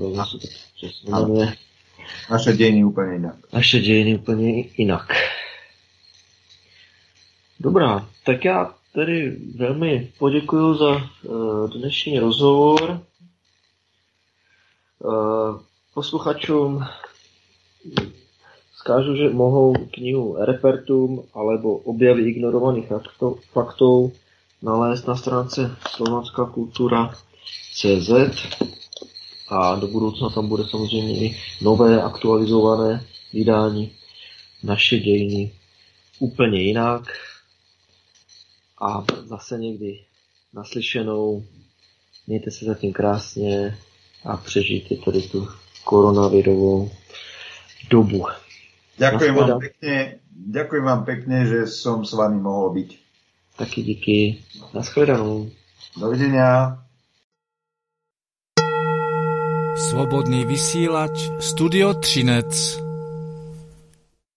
Naše dějiny úplně jinak. Naše dějiny úplně jinak. Dobrá, tak já tedy velmi poděkuju za uh, dnešní rozhovor. Uh, posluchačům zkážu, že mohou knihu Repertum alebo Objavy ignorovaných faktů nalézt na stránce slovanská kultura tečka cé zet a do budoucna tam bude samozřejmě i nové aktualizované vydání Naše dějiny úplně jinak. A zase někdy naslyšenou. Mějte se zatím krásně a přežijte tady tu koronavirovou dobu. Ďakujem vám pekne, ďakujem vám pekne, že som s vami mohol byť. Taky díky. Nashledanou. Dovidenia. Slobodný vysílač Studio Třinec.